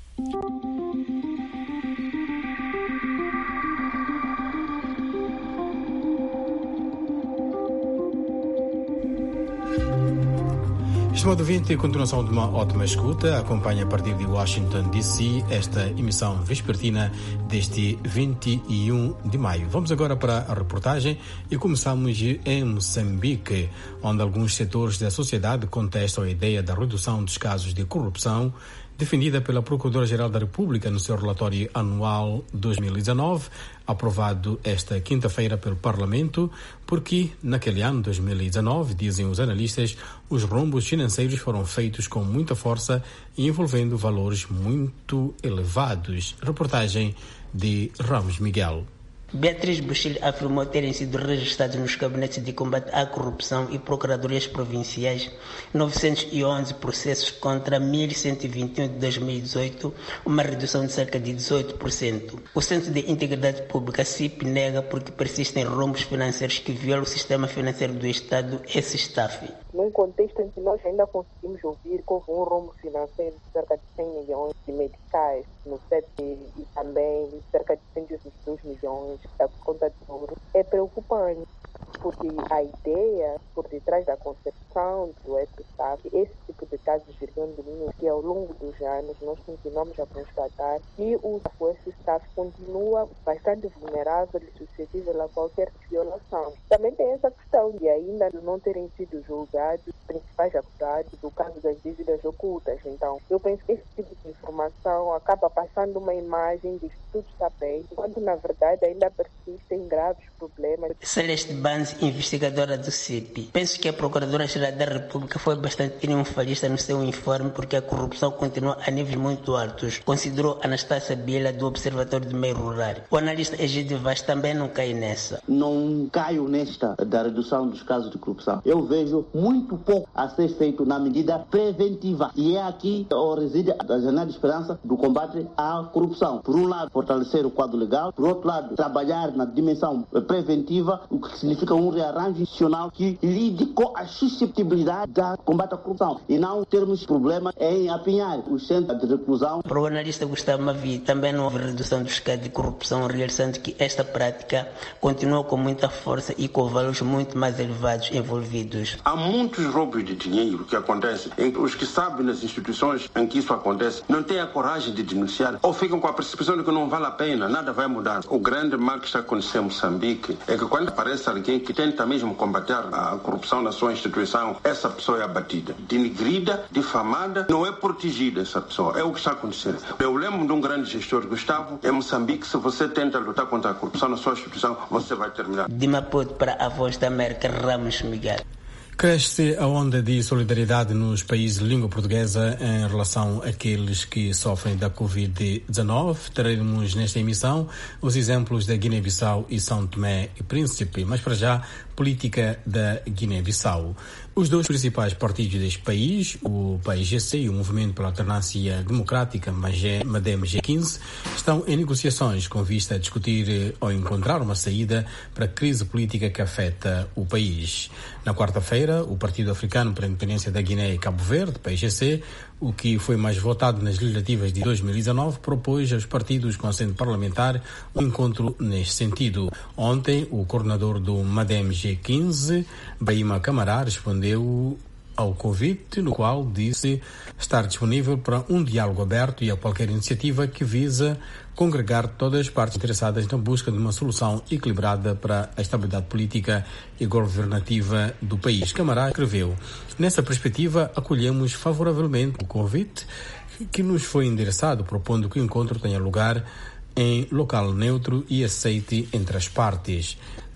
Estimado ouvinte, continuação de uma ótima escuta. Acompanha a partir de Washington, D C, esta emissão vespertina deste vinte e um de maio. Vamos agora para a reportagem e começamos em Moçambique, onde alguns setores da sociedade contestam a ideia da redução dos casos de corrupção defendida pela Procuradora-Geral da República no seu relatório anual dois mil e dezanove, aprovado esta quinta-feira pelo Parlamento, porque naquele ano, dois mil e dezanove, dizem os analistas, os rombos financeiros foram feitos com muita força e envolvendo valores muito elevados. Reportagem de Ramos Miguel. Beatriz Buxil afirmou terem sido registrados nos gabinetes de combate à corrupção e procuradorias provinciais novecentos e onze processos contra mil cento e vinte e um de dois mil e dezoito, uma redução de cerca de dezoito por cento. O Centro de Integridade Pública, C I P, nega porque persistem rombos financeiros que violam o sistema financeiro do Estado, esse S T A F. Num contexto em que nós ainda conseguimos ouvir que houve um rombo financeiro de cerca de cem milhões de medicais no C E T e também cerca de cento e vinte e dois milhões da conta de ouro, é preocupante, porque a ideia por detrás da concepção do S T A F, esse tipo de casos viriam diminuir, que ao longo dos anos nós continuamos a constatar que o S T A F continua bastante vulnerável e suscetível a qualquer violação. Também tem essa questão de ainda não terem sido julgados os principais acusados do caso das dívidas ocultas. Então, eu penso que esse tipo de informação acaba passando uma imagem de que tudo está bem, quando na verdade ainda persistem graves problemas. Celeste Banz, investigadora do C I P. Penso que a Procuradora-Geral da República foi bastante triunfalista no seu informe porque a corrupção continua a níveis muito altos, considerou Anastácia Biela do Observatório do Meio Rural. O analista Egídio Vaz também não cai nessa. Não caio nesta da redução dos casos de corrupção. Eu vejo muito pouco a ser feito na medida preventiva. E é aqui o reside a janela de esperança do combate à corrupção. Por um lado, fortalecer o quadro legal. Por outro lado, trabalhar na dimensão preventiva, o que significa um rearranjo institucional que lide com a susceptibilidade da combate à corrupção e não termos problemas em apinhar os centros de reclusão. Para o analista Gustavo Mavi, também não houve redução dos casos de corrupção, realçando que esta prática continua com muita força e com valores muito mais elevados envolvidos. Há muitos roubos de dinheiro que acontecem, em que os que sabem nas instituições em que isso acontece não têm a coragem de denunciar ou ficam com a percepção de que não vale a pena, nada vai mudar. O grande mal que está acontecendo em Moçambique é que quando aparece alguém que tenta mesmo combater a corrupção na sua instituição, essa pessoa é abatida, denigrida, difamada, não é protegida essa pessoa. É o que está acontecendo. Eu lembro de um grande gestor, Gustavo, em Moçambique, se você tenta lutar contra a corrupção na sua instituição, você vai terminar. De Maputo para a Voz da América, Ramos Miguel. Cresce a onda de solidariedade nos países de língua portuguesa em relação àqueles que sofrem da covid dezanove. Teremos nesta emissão os exemplos da Guiné-Bissau e São Tomé e Príncipe, mas para já, política da Guiné-Bissau. Os dois principais partidos deste país, o P I G C e o Movimento pela Alternância Democrática, MADEM G quinze, estão em negociações com vista a discutir ou encontrar uma saída para a crise política que afeta o país. Na quarta-feira, o Partido Africano para a Independência da Guiné e Cabo Verde, P I G C, o que foi mais votado nas legislativas de dois mil e dezanove, propôs aos partidos com assento parlamentar um encontro neste sentido. Ontem, o coordenador do MADEM G quinze, Baima Camará, respondeu ao convite, no qual disse estar disponível para um diálogo aberto e a qualquer iniciativa que visa congregar todas as partes interessadas na busca de uma solução equilibrada para a estabilidade política e governativa do país. Camará escreveu: nessa perspectiva, acolhemos favoravelmente o convite que nos foi endereçado, propondo que o encontro tenha lugar em local neutro e aceite entre as partes.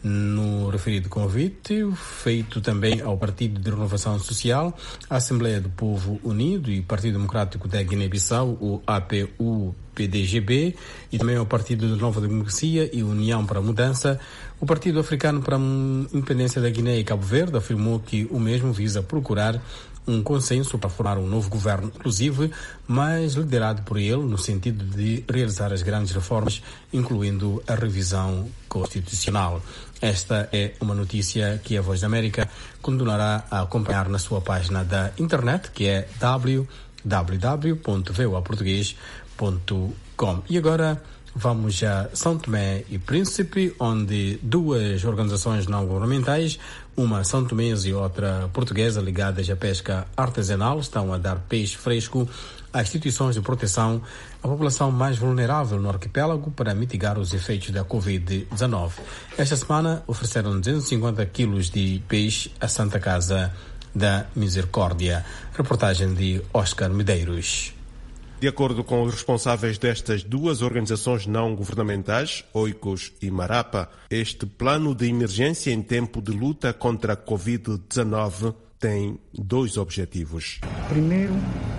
No referido convite, feito também ao Partido de Renovação Social, a Assembleia do Povo Unido e Partido Democrático da Guiné-Bissau, o A P U P D G B, e também ao Partido de Nova Democracia e União para a Mudança, o Partido Africano para a Independência da Guiné e Cabo Verde afirmou que o mesmo visa procurar um consenso para formar um novo governo inclusive, mas liderado por ele no sentido de realizar as grandes reformas, incluindo a revisão constitucional. Esta é uma notícia que a Voz da América continuará a acompanhar na sua página da internet, que é w w w ponto voa português ponto com. E agora vamos a São Tomé e Príncipe, onde duas organizações não governamentais, uma são tomense e outra portuguesa, ligadas à pesca artesanal, estão a dar peixe fresco a instituições de proteção à população mais vulnerável no arquipélago para mitigar os efeitos da covid dezenove. Esta semana ofereceram duzentos e cinquenta quilos de peixe à Santa Casa da Misericórdia. Reportagem de Oscar Medeiros. De acordo com os responsáveis destas duas organizações não governamentais, Oikos e Marapa, este plano de emergência em tempo de luta contra a covid dezenove tem dois objetivos. Primeiro,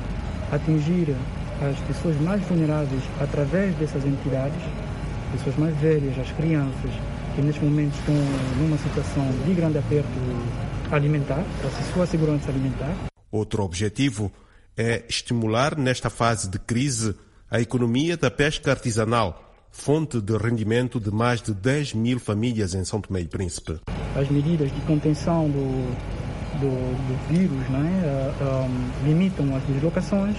atingir as pessoas mais vulneráveis através dessas entidades, pessoas mais velhas, as crianças, que neste momento estão numa situação de grande aperto alimentar, para a sua segurança alimentar. Outro objetivo é estimular, nesta fase de crise, a economia da pesca artesanal, fonte de rendimento de mais de dez mil famílias em São Tomé e Príncipe. As medidas de contenção do, do, do vírus, né, um, limitam as deslocações,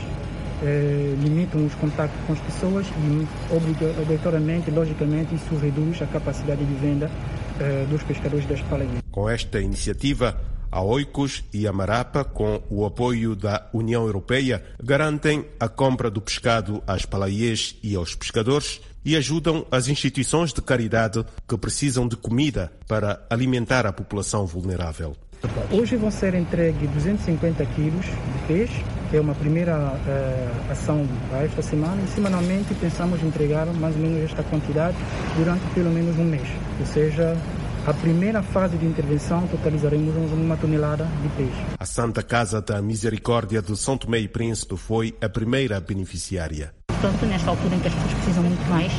eh, limitam os contactos com as pessoas e, obrigatoriamente, logicamente, isso reduz a capacidade de venda eh, dos pescadores das palaias. Com esta iniciativa, a Oikos e a Marapa, com o apoio da União Europeia, garantem a compra do pescado às palaiês e aos pescadores e ajudam as instituições de caridade que precisam de comida para alimentar a população vulnerável. Hoje vão ser entregues duzentos e cinquenta quilos de peixe, que é uma primeira uh, ação para esta semana, e semanalmente pensamos entregar mais ou menos esta quantidade durante pelo menos um mês, ou seja, a primeira fase de intervenção totalizaremos uma tonelada de peixe. A Santa Casa da Misericórdia de São Tomé e Príncipe foi a primeira beneficiária. Portanto, nesta altura em que as pessoas precisam muito mais,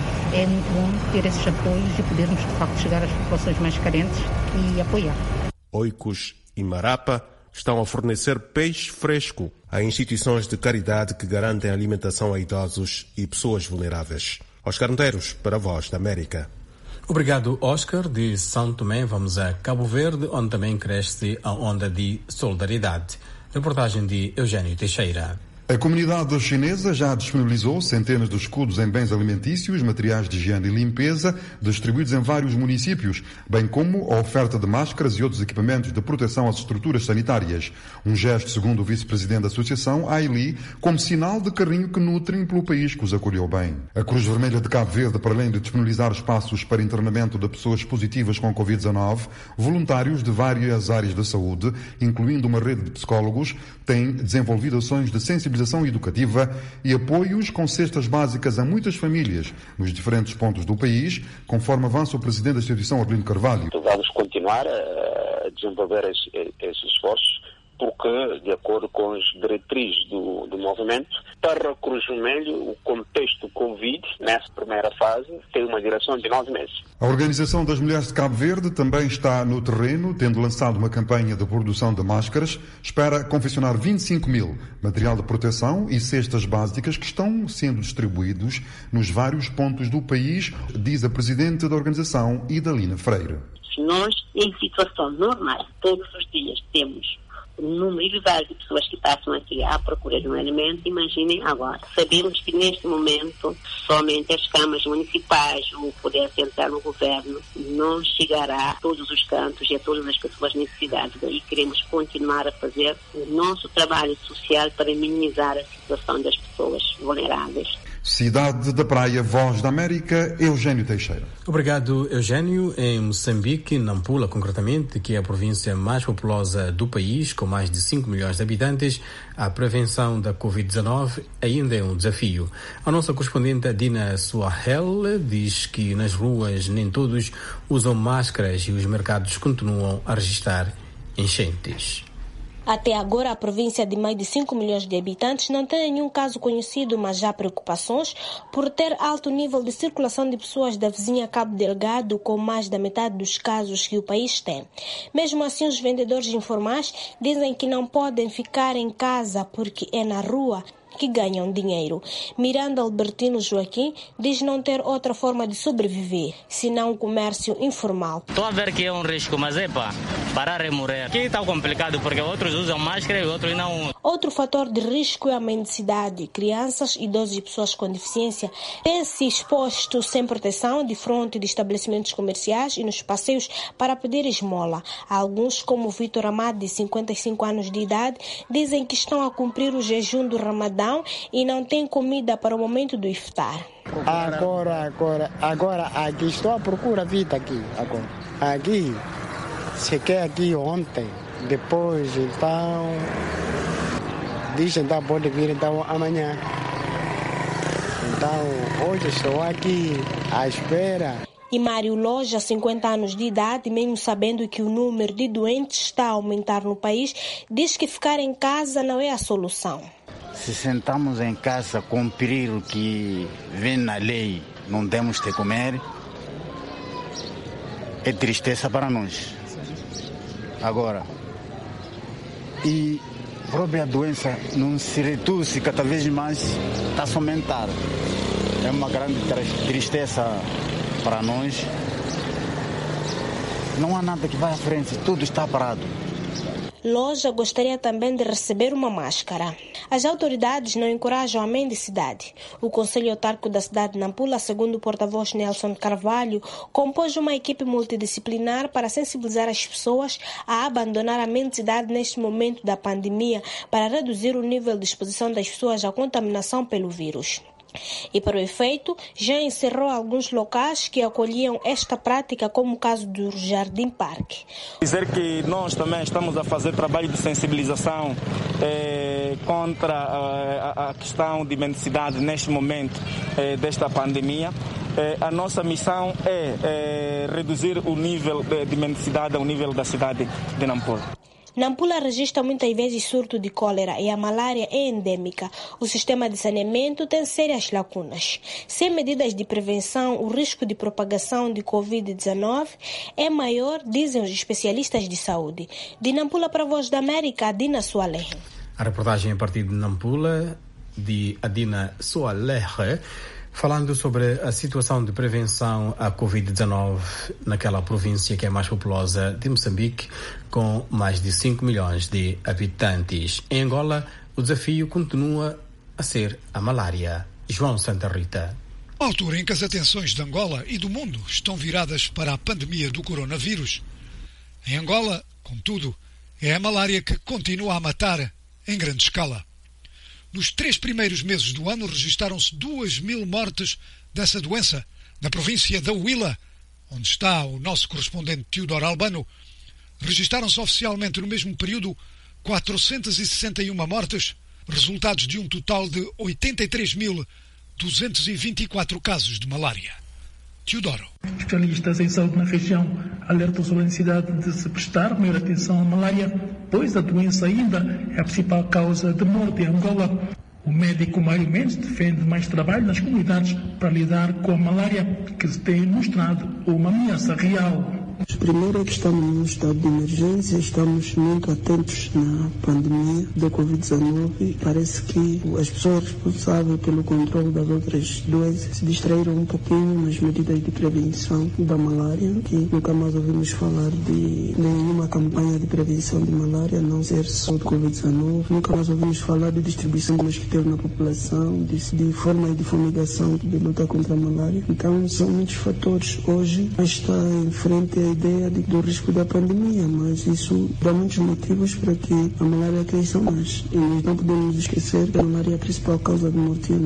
é muito bom ter esses apoios e podermos, de facto, chegar às populações mais carentes e apoiar. Oikos e Marapa estão a fornecer peixe fresco a instituições de caridade que garantem a alimentação a idosos e pessoas vulneráveis. Oscar Medeiros, para a Voz da América. Obrigado, Oscar. De São Tomé vamos a Cabo Verde, onde também cresce a onda de solidariedade. Reportagem de Eugênio Teixeira. A comunidade chinesa já disponibilizou centenas de escudos em bens alimentícios, materiais de higiene e limpeza, distribuídos em vários municípios, bem como a oferta de máscaras e outros equipamentos de proteção às estruturas sanitárias. Um gesto, segundo o vice-presidente da associação, Aili, como sinal de carinho que nutrem pelo país que os acolheu bem. A Cruz Vermelha de Cabo Verde, para além de disponibilizar espaços para internamento de pessoas positivas com covid dezenove, voluntários de várias áreas da saúde, incluindo uma rede de psicólogos, têm desenvolvido ações de sensibilização educativa e apoios com cestas básicas a muitas famílias nos diferentes pontos do país, conforme avança o presidente da instituição, Arlindo Carvalho. Vamos continuar a desenvolver esses esforços porque, de acordo com as diretrizes do, do movimento, para a Cruz Vermelha, o contexto Covid, nessa primeira fase, tem uma duração de nove meses. A Organização das Mulheres de Cabo Verde também está no terreno, tendo lançado uma campanha de produção de máscaras. Espera confeccionar vinte e cinco mil material de proteção e cestas básicas que estão sendo distribuídos nos vários pontos do país, diz a presidente da organização, Idalina Freire. Se nós, em situação normal, todos os dias temos um número elevado de pessoas que passam aqui à procura de um alimento, imaginem agora. Sabemos que neste momento somente as câmaras municipais, o poder central no governo, não chegará a todos os cantos e a todas as pessoas necessitadas. Daí queremos continuar a fazer o nosso trabalho social para minimizar a situação das pessoas vulneráveis. Cidade da Praia, Voz da América, Eugênio Teixeira. Obrigado, Eugênio. Em Moçambique, Nampula, concretamente, que é a província mais populosa do país, com mais de cinco milhões de habitantes, a prevenção da covid dezenove ainda é um desafio. A nossa correspondente Adina Suahel diz que nas ruas nem todos usam máscaras e os mercados continuam a registrar enchentes. Até agora, a província de mais de cinco milhões de habitantes não tem nenhum caso conhecido, mas já preocupações por ter alto nível de circulação de pessoas da vizinha Cabo Delgado, com mais da metade dos casos que o país tem. Mesmo assim, os vendedores informais dizem que não podem ficar em casa porque é na rua que ganham dinheiro. Miranda Albertino Joaquim diz não ter outra forma de sobreviver, senão o comércio informal. Estou a ver que é um risco, mas é pá, parar é morrer. Aqui está complicado porque outros usam máscara e outros não usam. Outro fator de risco é a mendicidade. Crianças, idosos e pessoas com deficiência têm se exposto sem proteção de fronte de estabelecimentos comerciais e nos passeios para pedir esmola. Alguns, como Vitor Amado, de cinquenta e cinco anos de idade, dizem que estão a cumprir o jejum do Ramadão e não tem comida para o momento do iftar. Agora, agora, agora aqui estou à procura vida aqui, agora. Aqui, cheguei aqui ontem, depois então, diz então pode vir então amanhã. Então, hoje estou aqui à espera. E Mário Loja, cinquenta anos de idade, mesmo sabendo que o número de doentes está a aumentar no país, diz que ficar em casa não é a solução. Se sentamos em casa com o perigo que vem na lei, não temos de comer, é tristeza para nós. Agora, e a própria doença não se reduz, cada vez mais está a aumentar. É uma grande tristeza para nós. Não há nada que vá à frente, tudo está parado. Loja gostaria também de receber uma máscara. As autoridades não encorajam a mendicidade. O Conselho Autárquico da cidade de Nampula, segundo o porta-voz Nelson Carvalho, compôs uma equipe multidisciplinar para sensibilizar as pessoas a abandonar a mendicidade neste momento da pandemia para reduzir o nível de exposição das pessoas à contaminação pelo vírus. E para o efeito, já encerrou alguns locais que acolhiam esta prática, como o caso do Jardim Parque. Dizer que nós também estamos a fazer trabalho de sensibilização eh, contra a, a questão de mendicidade neste momento eh, desta pandemia. Eh, a nossa missão é eh, reduzir o nível de, de mendicidade ao nível da cidade de Nampula. Nampula registra muitas vezes surto de cólera e a malária é endêmica. O sistema de saneamento tem sérias lacunas. Sem medidas de prevenção, o risco de propagação de covid dezenove é maior, dizem os especialistas de saúde. De Nampula para a Voz da América, Adina Sualeh. A reportagem a partir de Nampula, de Adina Sualeh, falando sobre a situação de prevenção à covid dezenove naquela província que é mais populosa de Moçambique, com mais de cinco milhões de habitantes. Em Angola, o desafio continua a ser a malária. João Santa Rita. Na altura em que as atenções de Angola e do mundo estão viradas para a pandemia do coronavírus, em Angola, contudo, é a malária que continua a matar em grande escala. Nos três primeiros meses do ano registaram-se duas mil mortes dessa doença. Na província da Huila, onde está o nosso correspondente Teodoro Albano, registaram-se oficialmente no mesmo período quatrocentas e sessenta e uma mortes, resultados de um total de oitenta e três mil duzentos e vinte e quatro casos de malária. Teodoro. Especialistas em saúde na região alertam sobre a necessidade de se prestar maior atenção à malária, pois a doença ainda é a principal causa de morte em Angola. O médico Mário Mendes defende mais trabalho nas comunidades para lidar com a malária, que se tem mostrado uma ameaça real. Primeiro é que estamos num estado de emergência, estamos muito atentos na pandemia da covid dezenove. Parece que as pessoas responsáveis pelo controle das outras doenças se distraíram um pouquinho nas medidas de prevenção da malária, que nunca mais ouvimos falar de nenhuma campanha de prevenção de malária, a não ser só de covid dezenove. Nunca mais ouvimos falar de distribuição de mosquiteiros na população, de, de formas de fumigação de luta contra a malária. Então são muitos fatores. Hoje está em frente a ideia de, do risco da pandemia, mas isso dá muitos motivos para que a malária cresça mais. E nós não podemos esquecer que a malária é a principal causa de morte em Angola.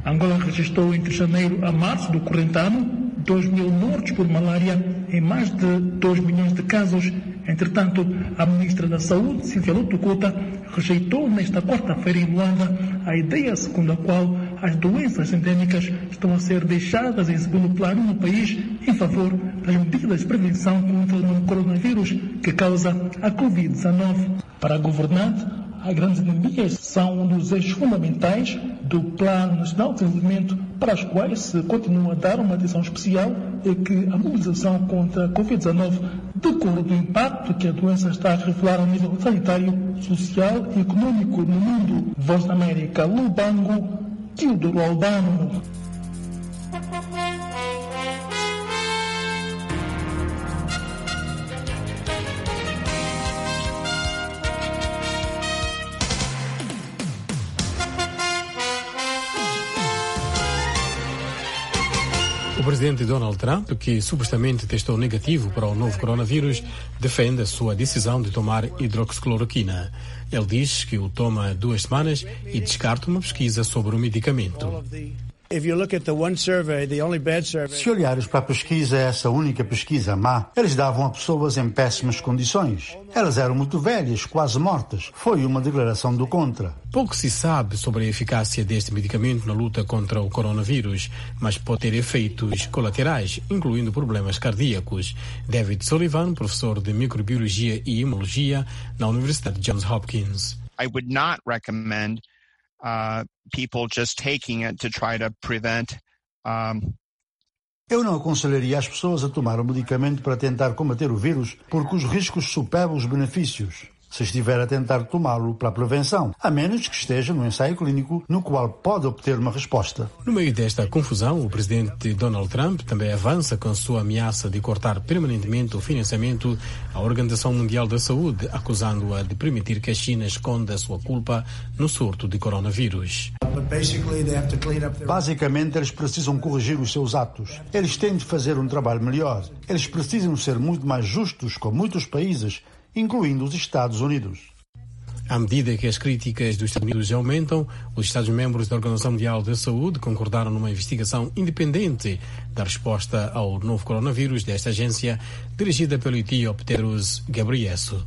Angola registrou entre janeiro a março do corrente ano dois mil mortes por malária em mais de dois milhões de casos. Entretanto, a ministra da Saúde, Cínthia Lutukuta, rejeitou nesta quarta-feira em Luanda a ideia segundo a qual as doenças endêmicas estão a ser deixadas em segundo plano no país em favor das medidas de prevenção contra o novo coronavírus que causa a covid dezenove. Para a governante, as grandes endemias são um dos eixos fundamentais do Plano Nacional de Desenvolvimento, para as quais se continua a dar uma atenção especial e que a mobilização contra a covid dezenove decorre do impacto que a doença está a revelar a nível sanitário, social e econômico no mundo. Voz da América, Lubango, Teodoro Albano. O presidente Donald Trump, que supostamente testou negativo para o novo coronavírus, defende a sua decisão de tomar hidroxicloroquina. Ele diz que o toma há duas semanas e descarta uma pesquisa sobre o medicamento. Se olhares para a pesquisa, essa única pesquisa má, eles davam a pessoas em péssimas condições. Elas eram muito velhas, quase mortas. Foi uma declaração do contra. Pouco se sabe sobre a eficácia deste medicamento na luta contra o coronavírus, mas pode ter efeitos colaterais, incluindo problemas cardíacos. David Sullivan, professor de microbiologia e imunologia na Universidade Johns Hopkins. I would not recommend Uh, people just taking it to try to prevent. Um... Eu não aconselharia as pessoas a tomar o medicamento para tentar combater o vírus, porque os riscos superam os benefícios, se estiver a tentar tomá-lo para a prevenção, a menos que esteja no ensaio clínico no qual pode obter uma resposta. No meio desta confusão, o presidente Donald Trump também avança com a sua ameaça de cortar permanentemente o financiamento à Organização Mundial da Saúde, acusando-a de permitir que a China esconda a sua culpa no surto de coronavírus. Basicamente, eles precisam corrigir os seus atos. Eles têm de fazer um trabalho melhor. Eles precisam ser muito mais justos com muitos países, incluindo os Estados Unidos. À medida que as críticas dos Estados Unidos aumentam, os Estados-membros da Organização Mundial da Saúde concordaram numa investigação independente da resposta ao novo coronavírus desta agência, dirigida pelo etíope Tedros Ghebreyesus.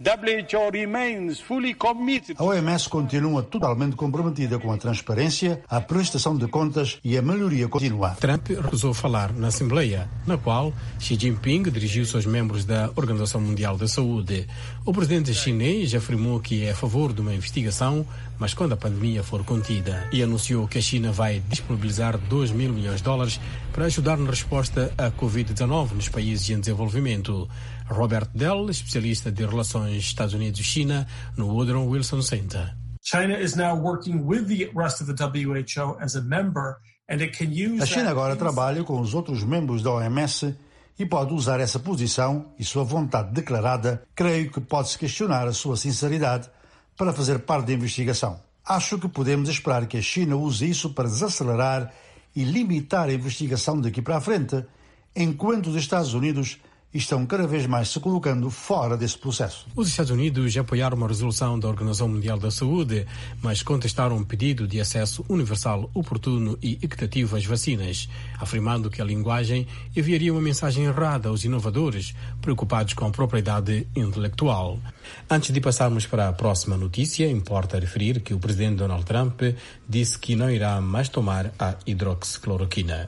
A O M S continua totalmente comprometida com a transparência, a prestação de contas e a melhoria contínua. Trump recusou falar na Assembleia, na qual Xi Jinping dirigiu-se aos membros da Organização Mundial da Saúde. O presidente chinês afirmou que é a favor de uma investigação, mas quando a pandemia for contida, e anunciou que a China vai disponibilizar dois mil milhões de dólares para ajudar na resposta à covid dezenove nos países em desenvolvimento. Robert Dell, especialista de relações Estados Unidos-China no Woodrow Wilson Center. China is now working with the rest of the W H O as a member, and it can use a China agora trabalha com os outros membros da O M S e pode usar essa posição e sua vontade declarada. Creio que pode-se questionar a sua sinceridade para fazer parte da investigação. Acho que podemos esperar que a China use isso para desacelerar e limitar a investigação daqui para a frente, enquanto os Estados Unidos estão cada vez mais se colocando fora desse processo. Os Estados Unidos apoiaram uma resolução da Organização Mundial da Saúde, mas contestaram um pedido de acesso universal, oportuno e equitativo às vacinas, afirmando que a linguagem enviaria uma mensagem errada aos inovadores preocupados com a propriedade intelectual. Antes de passarmos para a próxima notícia, importa referir que o presidente Donald Trump disse que não irá mais tomar a hidroxicloroquina.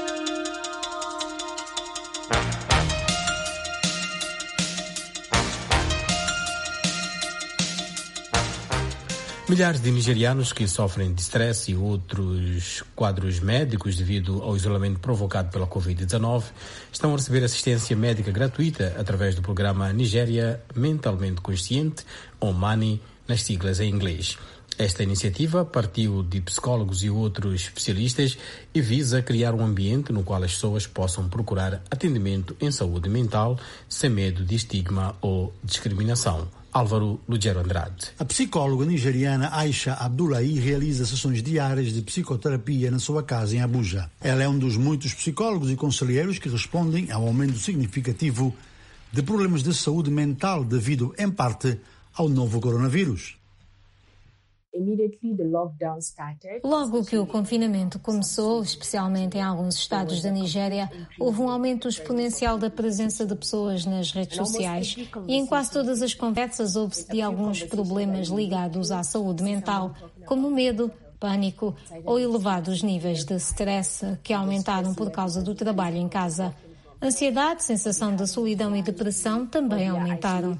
Milhares de nigerianos que sofrem de estresse e outros quadros médicos devido ao isolamento provocado pela covid dezenove estão a receber assistência médica gratuita através do programa Nigéria Mentalmente Consciente, ou MANI, nas siglas em inglês. Esta iniciativa partiu de psicólogos e outros especialistas e visa criar um ambiente no qual as pessoas possam procurar atendimento em saúde mental sem medo de estigma ou discriminação. Álvaro Lugero Andrade. A psicóloga nigeriana Aisha Abdullahi realiza sessões diárias de psicoterapia na sua casa em Abuja. Ela é um dos muitos psicólogos e conselheiros que respondem ao aumento significativo de problemas de saúde mental devido, em parte, ao novo coronavírus. Logo que o confinamento começou, especialmente em alguns estados da Nigéria, houve um aumento exponencial da presença de pessoas nas redes sociais e em quase todas as conversas houve-se de alguns problemas ligados à saúde mental, como medo, pânico ou elevados níveis de stress que aumentaram por causa do trabalho em casa. Ansiedade, sensação de solidão e depressão também aumentaram.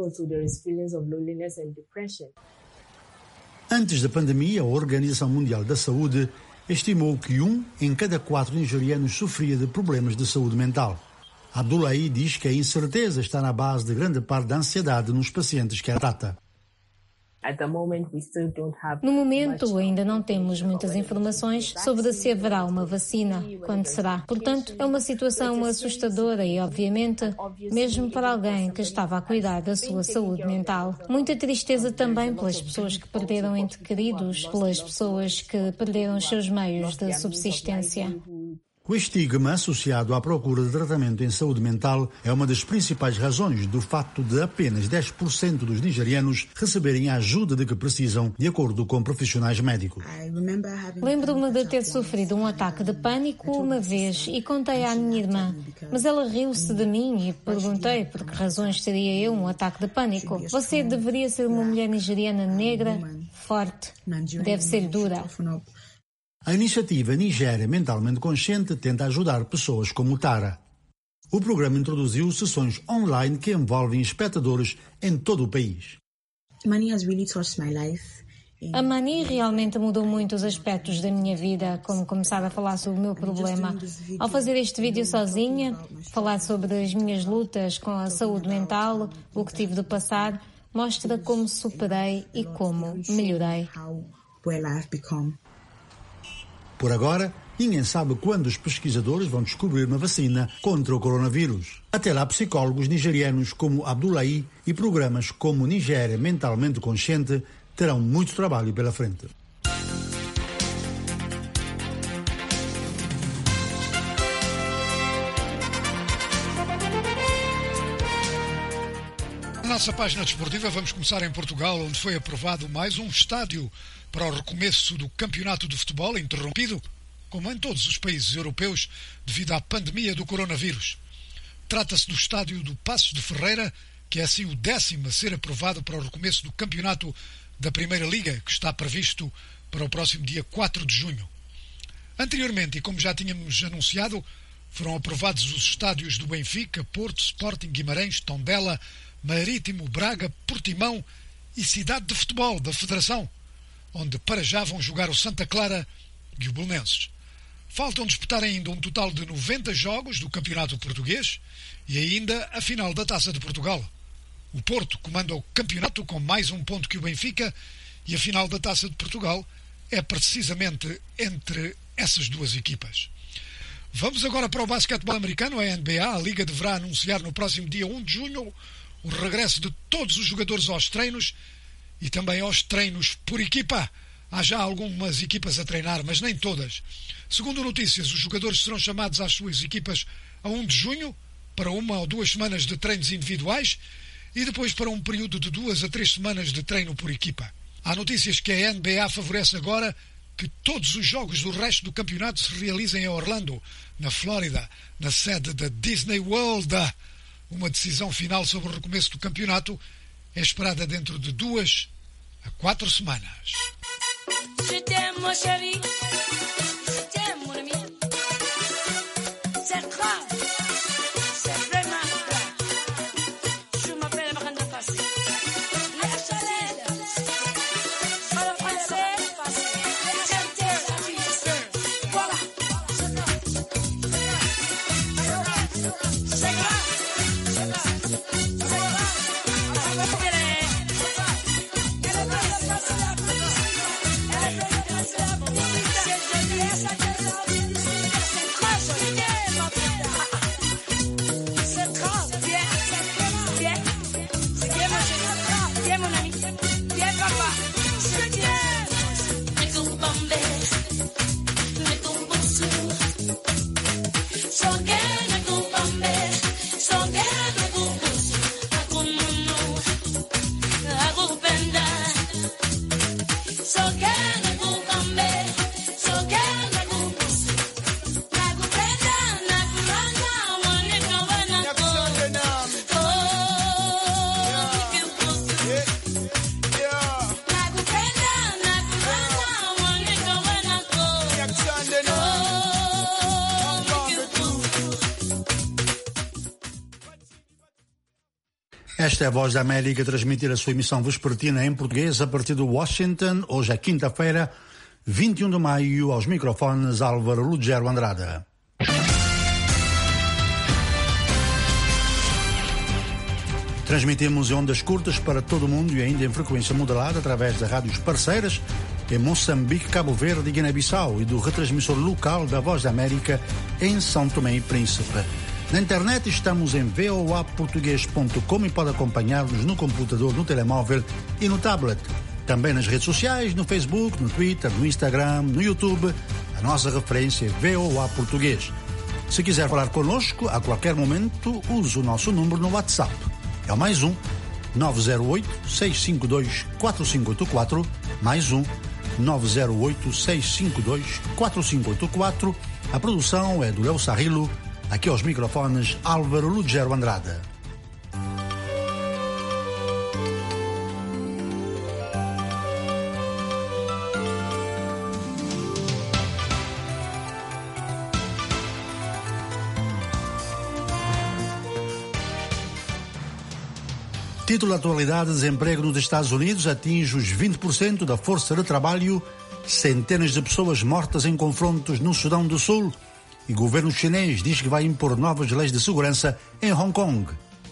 Antes da pandemia, a Organização Mundial da Saúde estimou que um em cada quatro nigerianos sofria de problemas de saúde mental. Abdullahi diz que a incerteza está na base de grande parte da ansiedade nos pacientes que a trata. No momento, ainda não temos muitas informações sobre se haverá uma vacina, quando será. Portanto, é uma situação assustadora e, obviamente, mesmo para alguém que estava a cuidar da sua saúde mental. Muita tristeza também pelas pessoas que perderam entes queridos, pelas pessoas que perderam os seus meios de subsistência. O estigma associado à procura de tratamento em saúde mental é uma das principais razões do facto de apenas dez por cento dos nigerianos receberem a ajuda de que precisam, de acordo com profissionais médicos. Lembro-me de ter sofrido um ataque de pânico uma vez e contei à minha irmã, mas ela riu-se de mim e perguntei por que razões teria eu um ataque de pânico. Você deveria ser uma mulher nigeriana negra, forte, deve ser dura. A iniciativa Nigéria Mentalmente Consciente tenta ajudar pessoas como Tara. O programa introduziu sessões online que envolvem espectadores em todo o país. A Mani realmente mudou muito os aspectos da minha vida, como começar a falar sobre o meu problema. Ao fazer este vídeo sozinha, falar sobre as minhas lutas com a saúde mental, o que tive de passar, mostra como superei e como melhorei. Por agora, ninguém sabe quando os pesquisadores vão descobrir uma vacina contra o coronavírus. Até lá, psicólogos nigerianos como Abdullahi e programas como Nigéria Mentalmente Consciente terão muito trabalho pela frente. Na nossa página desportiva vamos começar em Portugal, onde foi aprovado mais um estádio para o recomeço do campeonato de futebol, interrompido, como em todos os países europeus, devido à pandemia do coronavírus. Trata-se do estádio do Passos de Ferreira, que é assim o décimo a ser aprovado para o recomeço do campeonato da Primeira Liga, que está previsto para o próximo dia quatro de junho. Anteriormente, e como já tínhamos anunciado, foram aprovados os estádios do Benfica, Porto, Sporting, Guimarães, Tondela, Marítimo, Braga, Portimão e Cidade de Futebol da Federação, onde para já vão jogar o Santa Clara e o Belenenses. Faltam disputar ainda um total de noventa jogos do Campeonato Português e ainda a final da Taça de Portugal. O Porto comanda o campeonato com mais um ponto que o Benfica e a final da Taça de Portugal é precisamente entre essas duas equipas. Vamos agora para o basquetebol americano, a N B A. A Liga deverá anunciar no próximo dia um de junho o regresso de todos os jogadores aos treinos e também aos treinos por equipa. Há já algumas equipas a treinar, mas nem todas. Segundo notícias, os jogadores serão chamados às suas equipas a um de junho, para uma ou duas semanas de treinos individuais e depois para um período de duas a três semanas de treino por equipa. Há notícias que a N B A favorece agora que todos os jogos do resto do campeonato se realizem em Orlando, na Flórida, na sede da Disney World. Uma decisão final sobre o recomeço do campeonato é esperada dentro de duas a quatro semanas. Yeah. Esta é a Voz da América, transmitir a sua emissão vespertina em português a partir de Washington. Hoje é quinta-feira, vinte e um de maio, aos microfones Álvaro Lugero Andrade. Transmitimos em ondas curtas para todo o mundo e ainda em frequência modulada através de rádios parceiras em Moçambique, Cabo Verde e Guiné-Bissau e do retransmissor local da Voz da América em São Tomé e Príncipe. Na internet estamos em v o a português ponto com e pode acompanhar-nos no computador, no telemóvel e no tablet. Também nas redes sociais, no Facebook, no Twitter, no Instagram, no YouTube. A nossa referência é V O A Português. Se quiser falar connosco a qualquer momento, use o nosso número no WhatsApp. É o mais um, nove zero oito, seis cinco dois, quatro cinco oito quatro, mais um, nove zero oito, seis cinco dois, quatro cinco oito quatro. A produção é do Léo Sarrilo, aqui aos microfones Álvaro Lugero Andrade. Título da atualidade: desemprego nos Estados Unidos atinge os vinte por cento da força de trabalho, centenas de pessoas mortas em confrontos no Sudão do Sul e governo chinês diz que vai impor novas leis de segurança em Hong Kong.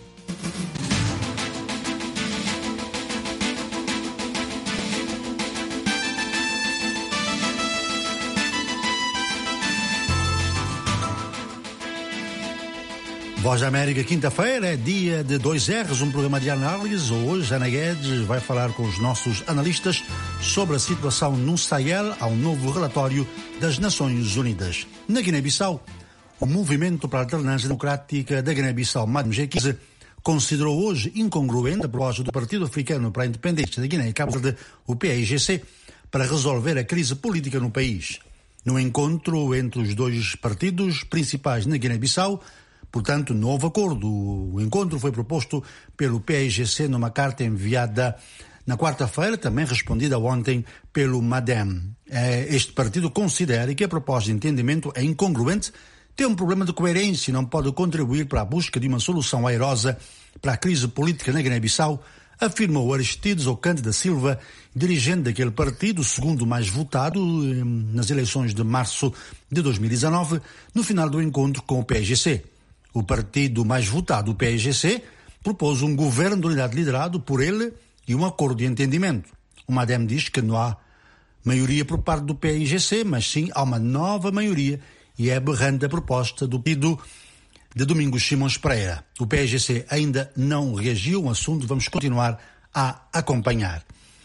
Voz da América, quinta-feira, é dia de dois R's, um programa de análise. Hoje, Ana Guedes vai falar com os nossos analistas sobre a situação no Sahel, ao novo relatório das Nações Unidas. Na Guiné-Bissau, o Movimento para a Alternância Democrática da Guiné-Bissau, M A D M G quinze, considerou hoje incongruente a proposta do Partido Africano para a Independência da Guiné e Cabo Verde, o P A I G C, para resolver a crise política no país. No encontro entre os dois partidos principais na Guiné-Bissau, portanto, novo acordo. O encontro foi proposto pelo P A I G C numa carta enviada na quarta-feira, também respondida ontem pelo M A D E M. Este partido considera que a proposta de entendimento é incongruente, tem um problema de coerência e não pode contribuir para a busca de uma solução airosa para a crise política na Guiné-Bissau, afirmou Aristides Ocante da Silva, dirigente daquele partido, segundo mais votado nas eleições de março de dois mil e dezanove, no final do encontro com o P A I G C. O partido mais votado, o P A I G C, propôs um governo de unidade liderado por ele e um acordo de entendimento. O M A D E M diz que não há maioria por parte do P A I G C, mas sim há uma nova maioria e é aberrante a proposta do partido de Domingos Simões Pereira. O P A I G C ainda não reagiu ao assunto, vamos continuar a acompanhar.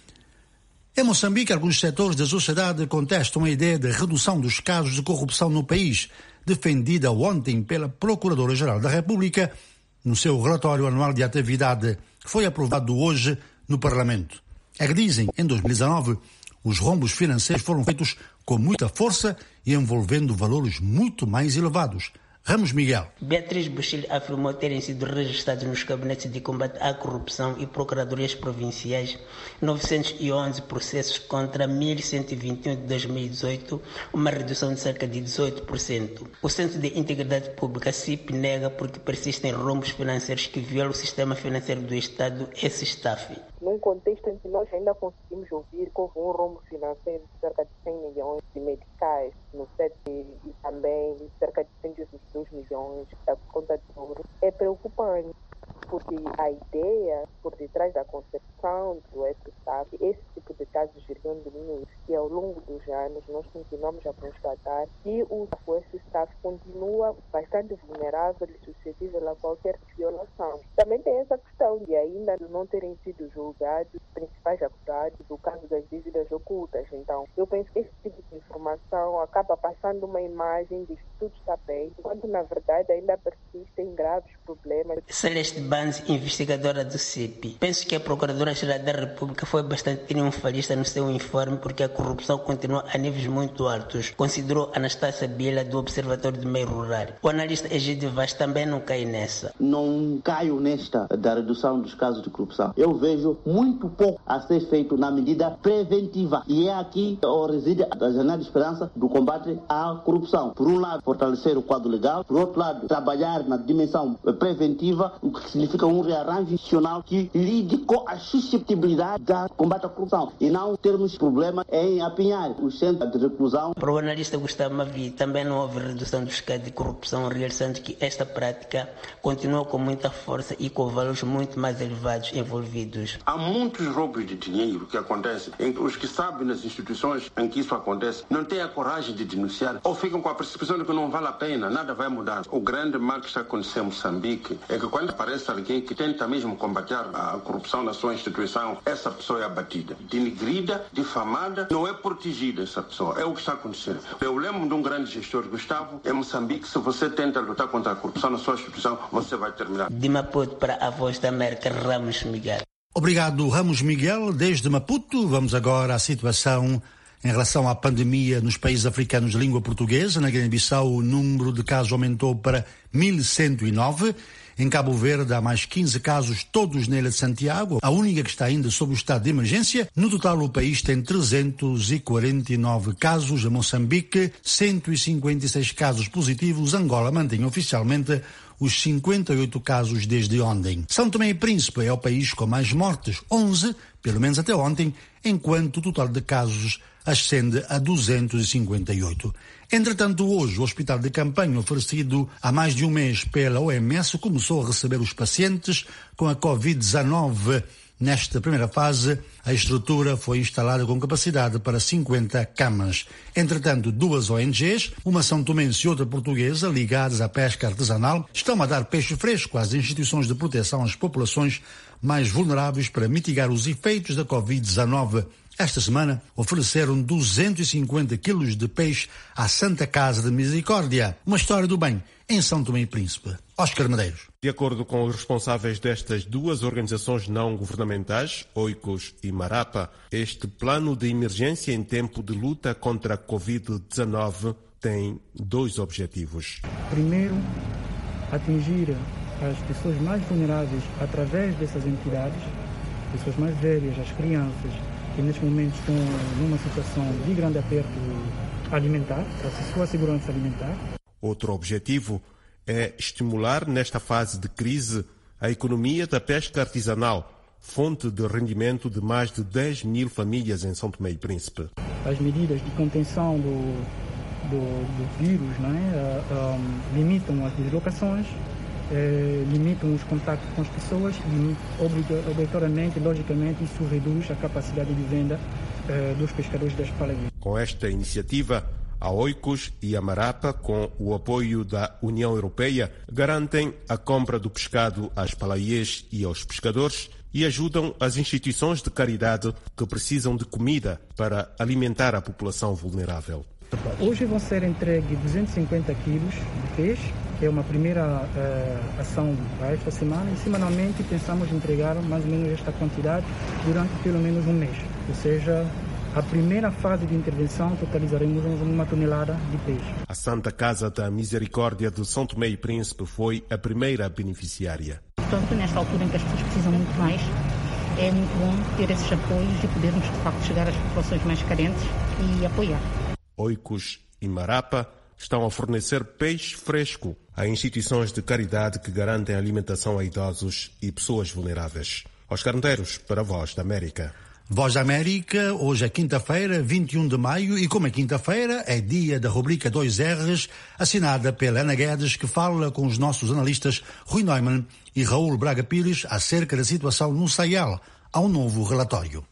Em Moçambique, alguns setores da sociedade contestam a ideia de redução dos casos de corrupção no país, defendida ontem pela Procuradora-Geral da República no seu relatório anual de atividade, que foi aprovado hoje no Parlamento. É que dizem, em dois mil e dezanove, os rombos financeiros foram feitos com muita força e envolvendo valores muito mais elevados. Ramos Miguel. Beatriz Buchil afirmou terem sido registrados nos gabinetes de combate à corrupção e procuradorias provinciais novecentos e onze processos contra mil cento e vinte e um de dois mil e dezoito, uma redução de cerca de dezoito por cento. O Centro de Integridade Pública, C I P, nega porque persistem rombos financeiros que violam o sistema financeiro do Estado, esse staff. Num contexto em que nós ainda conseguimos ouvir que houve um rombo financeiro de cerca de cem milhões de medicais no S E T e também cerca de cento e dois milhões da conta de ouro, é preocupante, porque a ideia por detrás da concepção do S T A F, esse tipo de casos iriam diminuir. E ao longo dos anos nós continuamos a constatar que o S T A F continua bastante vulnerável e suscetível a qualquer violação. Também tem essa questão de ainda não terem sido julgados os principais acusados do caso das dívidas ocultas. Então, eu penso que esse tipo de informação acaba passando uma imagem de que tudo está bem, quando na verdade ainda persistem graves problemas. Celeste Banzi, investigadora do C I P. Penso que a Procuradora-Geral da República foi bastante triunfalista no seu informe porque a corrupção continua a níveis muito altos, considerou Anastácia Bila do Observatório do Meio Rural. O analista Egídio Vaz também não cai nessa. Não caio nesta da redução dos casos de corrupção. Eu vejo muito pouco a ser feito na medida preventiva. E é aqui o resíduo da janela de esperança do combate à corrupção. Por um lado, fortalecer o quadro legal. Por outro lado, trabalhar na dimensão preventiva, o que significa significa um rearranjo institucional que lide com a susceptibilidade da combate à corrupção e não termos problema em apinhar os centros de reclusão. Para o analista Gustavo Mavi, também não houve redução dos casos de corrupção, realçando que esta prática continua com muita força e com valores muito mais elevados envolvidos. Há muitos roubos de dinheiro que acontecem, em que os que sabem nas instituições em que isso acontece não têm a coragem de denunciar ou ficam com a percepção de que não vale a pena, nada vai mudar. O grande mal que está acontecendo em Moçambique é que quando aparece alguém que tenta mesmo combater a corrupção na sua instituição, essa pessoa é abatida, denigrida, difamada, não é protegida essa pessoa. É o que está acontecendo. Eu lembro de um grande gestor, Gustavo, em Moçambique, se você tenta lutar contra a corrupção na sua instituição, você vai terminar. De Maputo para a Voz da América, Ramos Miguel. Obrigado, Ramos Miguel. Desde Maputo, vamos agora à situação em relação à pandemia nos países africanos de língua portuguesa. Na Guiné-Bissau, o número de casos aumentou para mil cento e nove. Em Cabo Verde, há mais quinze casos, todos na Ilha de Santiago, a única que está ainda sob o estado de emergência. No total, o país tem trezentos e quarenta e nove casos. Em Moçambique, cento e cinquenta e seis casos positivos. Angola mantém oficialmente os cinquenta e oito casos desde ontem. São Tomé e Príncipe é o país com mais mortes, onze, pelo menos até ontem, enquanto o total de casos ascende a duzentos e cinquenta e oito. Entretanto, hoje, o hospital de campanha oferecido há mais de um mês pela O M S começou a receber os pacientes com a covid dezenove. Nesta primeira fase, a estrutura foi instalada com capacidade para cinquenta camas. Entretanto, duas O N Gs, uma são tomense e outra portuguesa, ligadas à pesca artesanal, estão a dar peixe fresco às instituições de proteção às populações mais vulneráveis para mitigar os efeitos da covid dezenove. Esta semana ofereceram duzentos e cinquenta quilos de peixe à Santa Casa de Misericórdia. Uma história do bem em São Tomé e Príncipe. Oscar Medeiros. De acordo com os responsáveis destas duas organizações não governamentais, Oikos e Marapa, este plano de emergência em tempo de luta contra a covid dezenove tem dois objetivos. Primeiro, atingir as pessoas mais vulneráveis através dessas entidades, pessoas mais velhas, as crianças, que neste momento estão numa situação de grande aperto alimentar, a sua segurança alimentar. Outro objetivo é estimular nesta fase de crise a economia da pesca artesanal, fonte de rendimento de mais de dez mil famílias em São Tomé e Príncipe. As medidas de contenção do, do, do vírus, né, uh, um, limitam as deslocações, Eh, limitam os contactos com as pessoas e obrigatoriamente, logicamente, isso reduz a capacidade de venda eh, dos pescadores das palaias. Com esta iniciativa, a Oikos e a Marapa, com o apoio da União Europeia, garantem a compra do pescado às palaias e aos pescadores e ajudam as instituições de caridade que precisam de comida para alimentar a população vulnerável. Hoje vão ser entregues duzentos e cinquenta quilos de peixe, que é uma primeira uh, ação para esta semana, e semanalmente pensamos entregar mais ou menos esta quantidade durante pelo menos um mês. Ou seja, a primeira fase de intervenção totalizaremos uma tonelada de peixe. A Santa Casa da Misericórdia de São Tomé e Príncipe foi a primeira beneficiária. Portanto, nesta altura em que as pessoas precisam muito mais, é muito bom ter esses apoios e podermos, de facto, chegar às populações mais carentes e apoiar. Oikos e Marapa estão a fornecer peixe fresco a instituições de caridade que garantem a alimentação a idosos e pessoas vulneráveis. Oscar Medeiros, para a Voz da América. Voz da América, hoje é quinta-feira, vinte e um de maio, e como é quinta-feira, é dia da rubrica dois R's, assinada pela Ana Guedes, que fala com os nossos analistas Rui Neumann e Raul Braga Pires acerca da situação no Sahel. Há um novo relatório.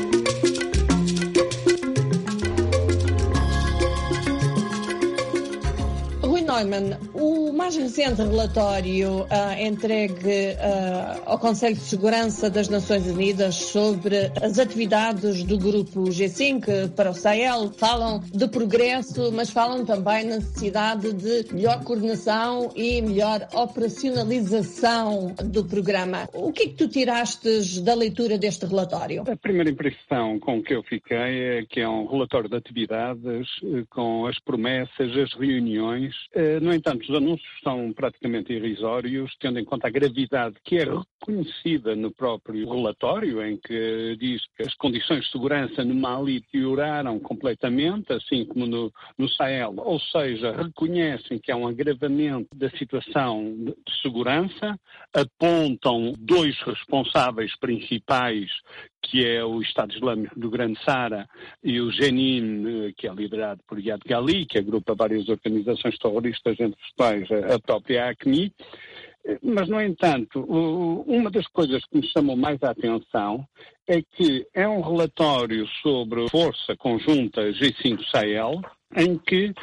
Neumann, o mais recente relatório uh, entregue uh, ao Conselho de Segurança das Nações Unidas sobre as atividades do Grupo G cinco para o Sahel falam de progresso, mas falam também na necessidade de melhor coordenação e melhor operacionalização do programa. O que é que tu tirastes da leitura deste relatório? A primeira impressão com que eu fiquei é que é um relatório de atividades com as promessas, as reuniões. No entanto, os anúncios são praticamente irrisórios, tendo em conta a gravidade que é reconhecida no próprio relatório, em que diz que as condições de segurança no Mali pioraram completamente, assim como no, no Sahel, ou seja, reconhecem que há um agravamento da situação de, de segurança, apontam dois responsáveis principais, que é o Estado Islâmico do Grande Sahara e o Jenin, que é liderado por Iyad Ghali, que agrupa várias organizações terroristas, entre as quais a própria AQMI. Mas, no entanto, uma das coisas que me chamou mais a atenção é que é um relatório sobre a Força Conjunta G cinco Sahel, em que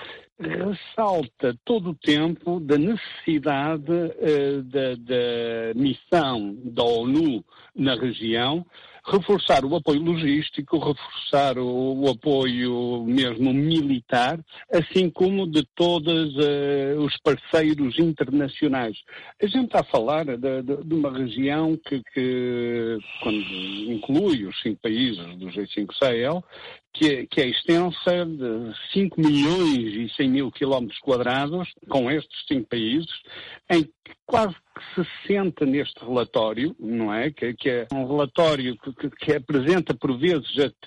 ressalta todo o tempo da necessidade uh, da, da missão da ONU na região, reforçar o apoio logístico, reforçar o, o apoio mesmo militar, assim como de todos uh, os parceiros internacionais. A gente está a falar de, de, de uma região que, que, quando inclui os cinco países do G cinco Sahel, que é, que é extensa de cinco milhões e cem mil quilómetros quadrados, com estes cinco países, em que quase que se senta neste relatório, não é? Que, que é um relatório que, que, que apresenta por vezes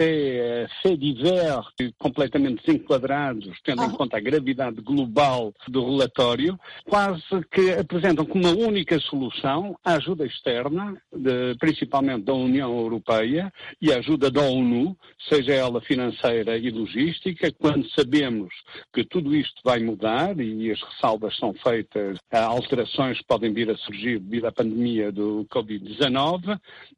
até faits divers completamente desenquadrados, tendo ah. em conta a gravidade global do relatório, quase que apresentam como uma única solução a ajuda externa, de, principalmente da União Europeia, e a ajuda da ONU, seja ela financeira e logística, quando sabemos que tudo isto vai mudar e as ressalvas são feitas a alterações que podem vir a surgir devido à pandemia do covid dezanove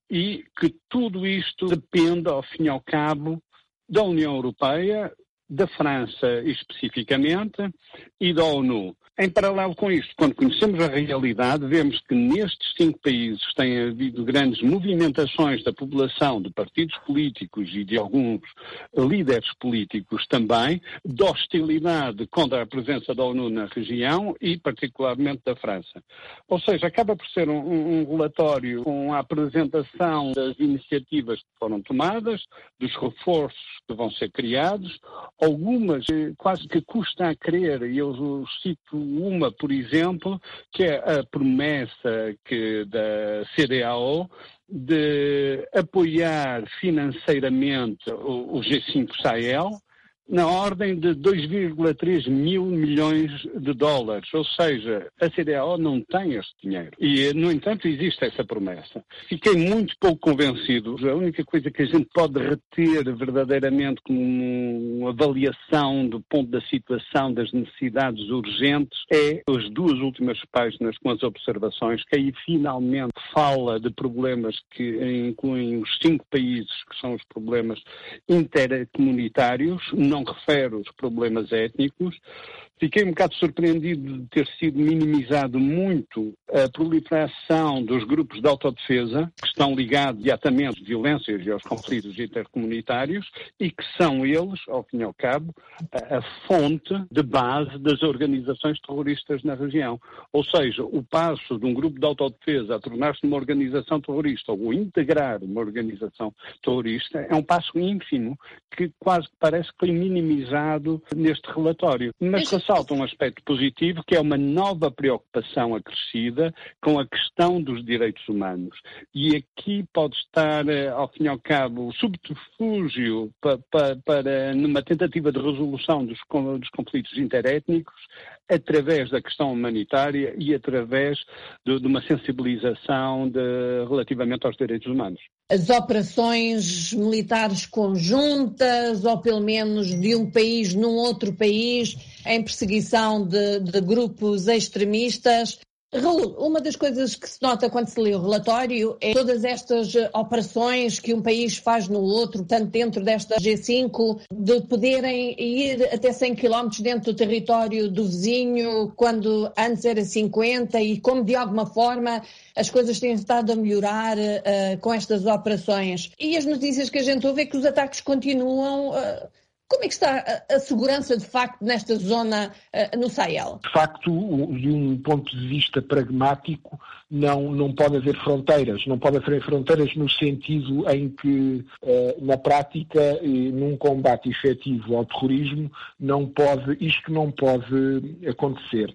e que tudo isto depende, ao fim e ao cabo, da União Europeia, da França especificamente e da ONU. Em paralelo com isto, quando conhecemos a realidade, vemos que nestes cinco países tem havido grandes movimentações da população, de partidos políticos e de alguns líderes políticos também, de hostilidade contra a presença da ONU na região e particularmente da França. Ou seja, acaba por ser um, um relatório com a apresentação das iniciativas que foram tomadas, dos reforços que vão ser criados, algumas quase que custa a crer, e eu cito uma, por exemplo, que é a promessa que, da C D A O de apoiar financeiramente o, o G cinco Sahel na ordem de dois vírgula três mil milhões de dólares. Ou seja, a C D A O não tem este dinheiro. E, no entanto, existe essa promessa. Fiquei muito pouco convencido. A única coisa que a gente pode reter verdadeiramente como uma avaliação do ponto da situação das necessidades urgentes é as duas últimas páginas com as observações, que aí finalmente fala de problemas que incluem os cinco países, que são os problemas intercomunitários, não refere os problemas étnicos. Fiquei um bocado surpreendido de ter sido minimizado muito a proliferação dos grupos de autodefesa, que estão ligados diretamente às violências e aos conflitos intercomunitários e que são eles, ao fim e ao cabo, a, a fonte de base das organizações terroristas na região. Ou seja, o passo de um grupo de autodefesa a tornar-se uma organização terrorista ou integrar uma organização terrorista é um passo ínfimo que quase parece que foi minimizado neste relatório. Mas ressalta um aspecto positivo, que é uma nova preocupação acrescida com a questão dos direitos humanos. E aqui pode estar, ao fim e ao cabo, o subterfúgio para, para, para numa tentativa de resolução dos, dos conflitos interétnicos, através da questão humanitária e através de, de uma sensibilização de, relativamente aos direitos humanos. As operações militares conjuntas, ou pelo menos de um país num outro país, em perseguição de, de grupos extremistas. Raul, uma das coisas que se nota quando se lê o relatório é todas estas operações que um país faz no outro, tanto dentro desta G cinco, de poderem ir até cem quilómetros dentro do território do vizinho, quando antes era cinquenta, e como de alguma forma as coisas têm estado a melhorar uh, com estas operações. E as notícias que a gente ouve é que os ataques continuam. Uh, Como é que está a, a segurança, de facto, nesta zona uh, no Sahel? De facto, de um ponto de vista pragmático, não, não pode haver fronteiras. Não pode haver fronteiras no sentido em que, uh, na prática, e num combate efetivo ao terrorismo, não pode, isto não pode acontecer.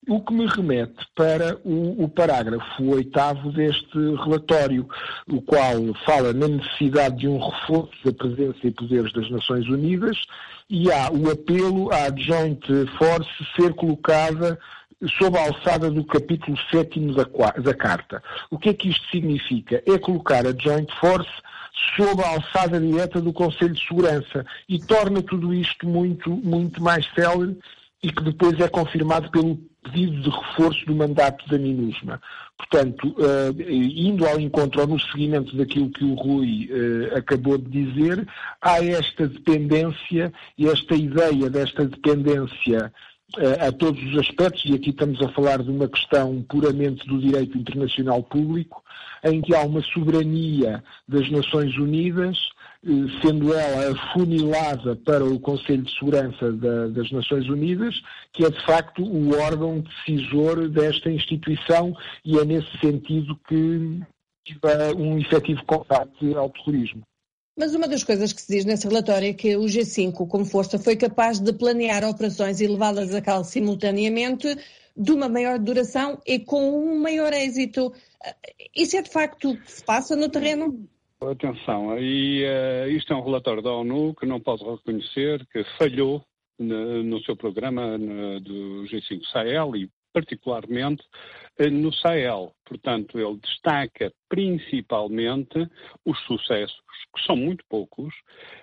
O que me remete para o, o parágrafo oitavo deste relatório, o qual fala na necessidade de um reforço da presença e poderes das Nações Unidas, e há o apelo à Joint Force ser colocada sob a alçada do capítulo sétimo da, da Carta. O que é que isto significa? É colocar a Joint Force sob a alçada direta do Conselho de Segurança e torna tudo isto muito, muito mais célere e que depois é confirmado pelo pedido de reforço do mandato da MINUSMA. Portanto, uh, indo ao encontro ou no seguimento daquilo que o Rui uh, acabou de dizer, há esta dependência e esta ideia desta dependência uh, a todos os aspectos, e aqui estamos a falar de uma questão puramente do direito internacional público, em que há uma soberania das Nações Unidas, sendo ela afunilada para o Conselho de Segurança da, das Nações Unidas, que é de facto o órgão decisor desta instituição, e é nesse sentido que há um efetivo combate ao terrorismo. Mas uma das coisas que se diz nesse relatório é que o G cinco, como força, foi capaz de planear operações e levá-las a cabo simultaneamente, de uma maior duração e com um maior êxito. Isso é de facto o que se passa no terreno? Atenção, e, uh, isto é um relatório da ONU que não pode reconhecer que falhou no, no seu programa no, do G cinco Sahel e particularmente uh, no Sahel. Portanto, ele destaca principalmente os sucessos, que são muito poucos,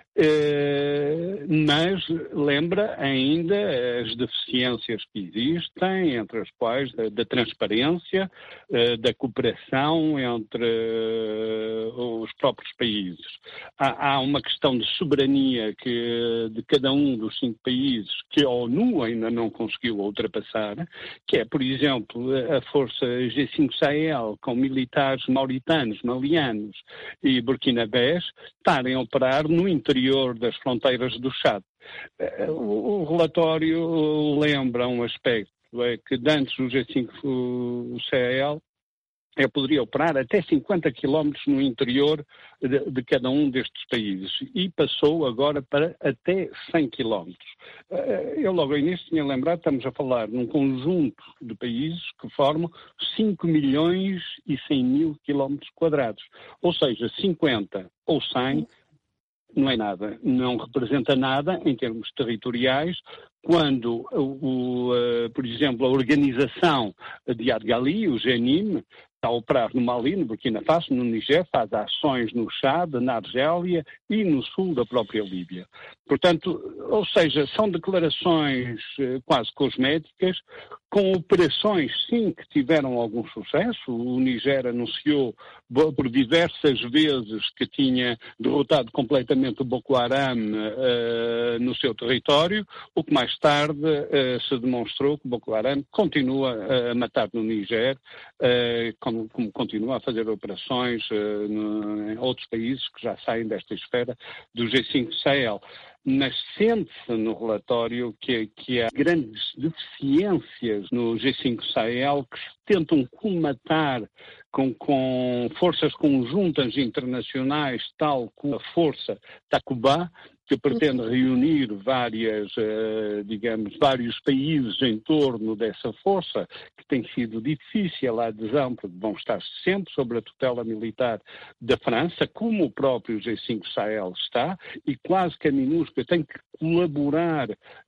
Uh, mas lembra ainda as deficiências que existem, entre as quais da, da transparência, uh, da cooperação entre uh, os próprios países. Há, há uma questão de soberania que, de cada um dos cinco países que a ONU ainda não conseguiu ultrapassar, que é, por exemplo, a força G cinco Sahel, com militares mauritanos, malianos e burkinabés, estarem a operar no interior das fronteiras do Chad. O relatório lembra um aspecto, é que antes o G cinco Sahel é, poderia operar até cinquenta quilómetros no interior de, de cada um destes países e passou agora para até cem quilómetros. Eu logo ao início tinha lembrado, estamos a falar num conjunto de países que formam cinco milhões e cem mil quilómetros quadrados, ou seja, cinquenta ou cem não é nada, não representa nada em termos territoriais, quando, o, o, por exemplo, a organização de Adgali, o GENIM, está a operar no Mali, no Burkina Faso, no Niger, faz ações no Chad, na Argélia e no sul da própria Líbia. Portanto, ou seja, são declarações quase cosméticas, com operações, sim, que tiveram algum sucesso. O Niger anunciou por diversas vezes que tinha derrotado completamente o Boko Haram uh, no seu território, o que mais tarde uh, se demonstrou que o Boko Haram continua uh, a matar no Niger, uh, como, como continua a fazer operações uh, no, em outros países que já saem desta esfera do G cinco Sahel. Mas sente-se no relatório que, que há grandes deficiências no G cinco Sahel que se tentam colmatar com, com forças conjuntas internacionais, tal como a Força Takuba, que pretende reunir várias, uh, digamos, vários países em torno dessa força, que tem sido difícil a adesão, porque vão estar sempre sob a tutela militar da França, como o próprio G cinco Sahel está, e quase que a MINUSCA tem que colaborar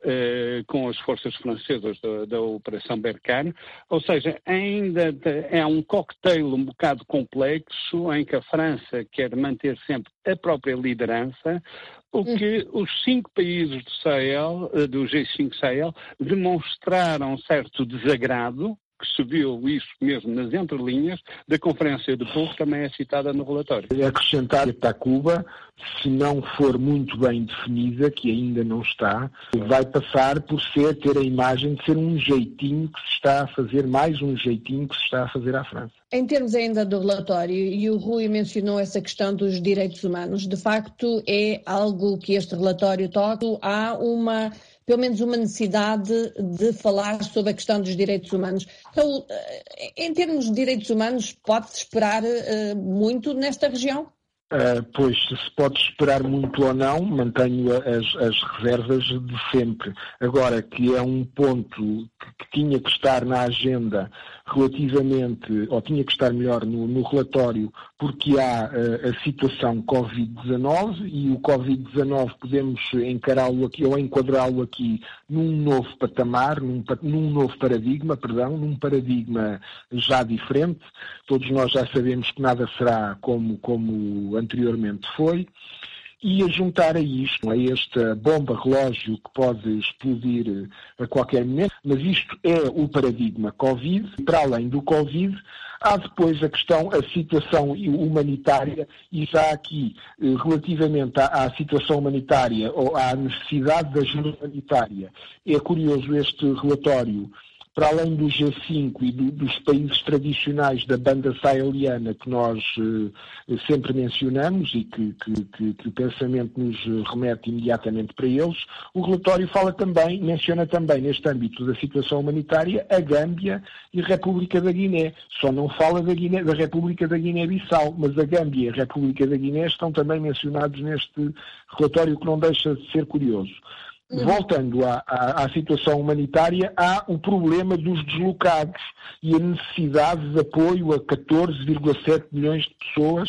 uh, com as forças francesas da, da Operação Berkane, ou seja, ainda é um cocktail um bocado complexo, em que a França quer manter sempre a própria liderança, o que os cinco países do Sahel, do G cinco Sahel, demonstraram certo desagrado, que se viu isso mesmo nas entrelinhas, da Conferência de Pau, que também é citada no relatório. Acrescentar que Takuba, se não for muito bem definida, que ainda não está, vai passar por ser, ter a imagem de ser um jeitinho que se está a fazer, mais um jeitinho que se está a fazer à França. Em termos ainda do relatório, e o Rui mencionou essa questão dos direitos humanos, de facto é algo que este relatório toca. Há uma, pelo menos uma necessidade de falar sobre a questão dos direitos humanos. Então, em termos de direitos humanos, pode-se esperar uh, muito nesta região? Uh, pois, se pode esperar muito ou não, mantenho as, as reservas de sempre. Agora, que é um ponto que, que tinha que estar na agenda relativamente, ou tinha que estar melhor no, no relatório, porque há uh, a situação covid dezanove, e o covid dezanove podemos encará-lo aqui, ou enquadrá-lo aqui, num novo patamar, num, num novo paradigma, perdão, num paradigma já diferente. Todos nós já sabemos que nada será como, como anteriormente foi, e a juntar a isto, a esta bomba relógio que pode explodir a qualquer momento, mas isto é o paradigma Covid. Para além do Covid, há depois a questão, a situação humanitária, e já aqui, relativamente à, à situação humanitária, ou à necessidade da ajuda humanitária, é curioso este relatório. Para além do G cinco e do, dos países tradicionais da banda saheliana que nós eh, sempre mencionamos e que, que, que, que o pensamento nos remete imediatamente para eles, o relatório fala também, menciona também neste âmbito da situação humanitária a Gâmbia e a República da Guiné. Só não fala da, Guiné, da República da Guiné-Bissau, mas a Gâmbia e a República da Guiné estão também mencionados neste relatório, que não deixa de ser curioso. Voltando à, à, à situação humanitária, há o problema dos deslocados e a necessidade de apoio a catorze vírgula sete milhões de pessoas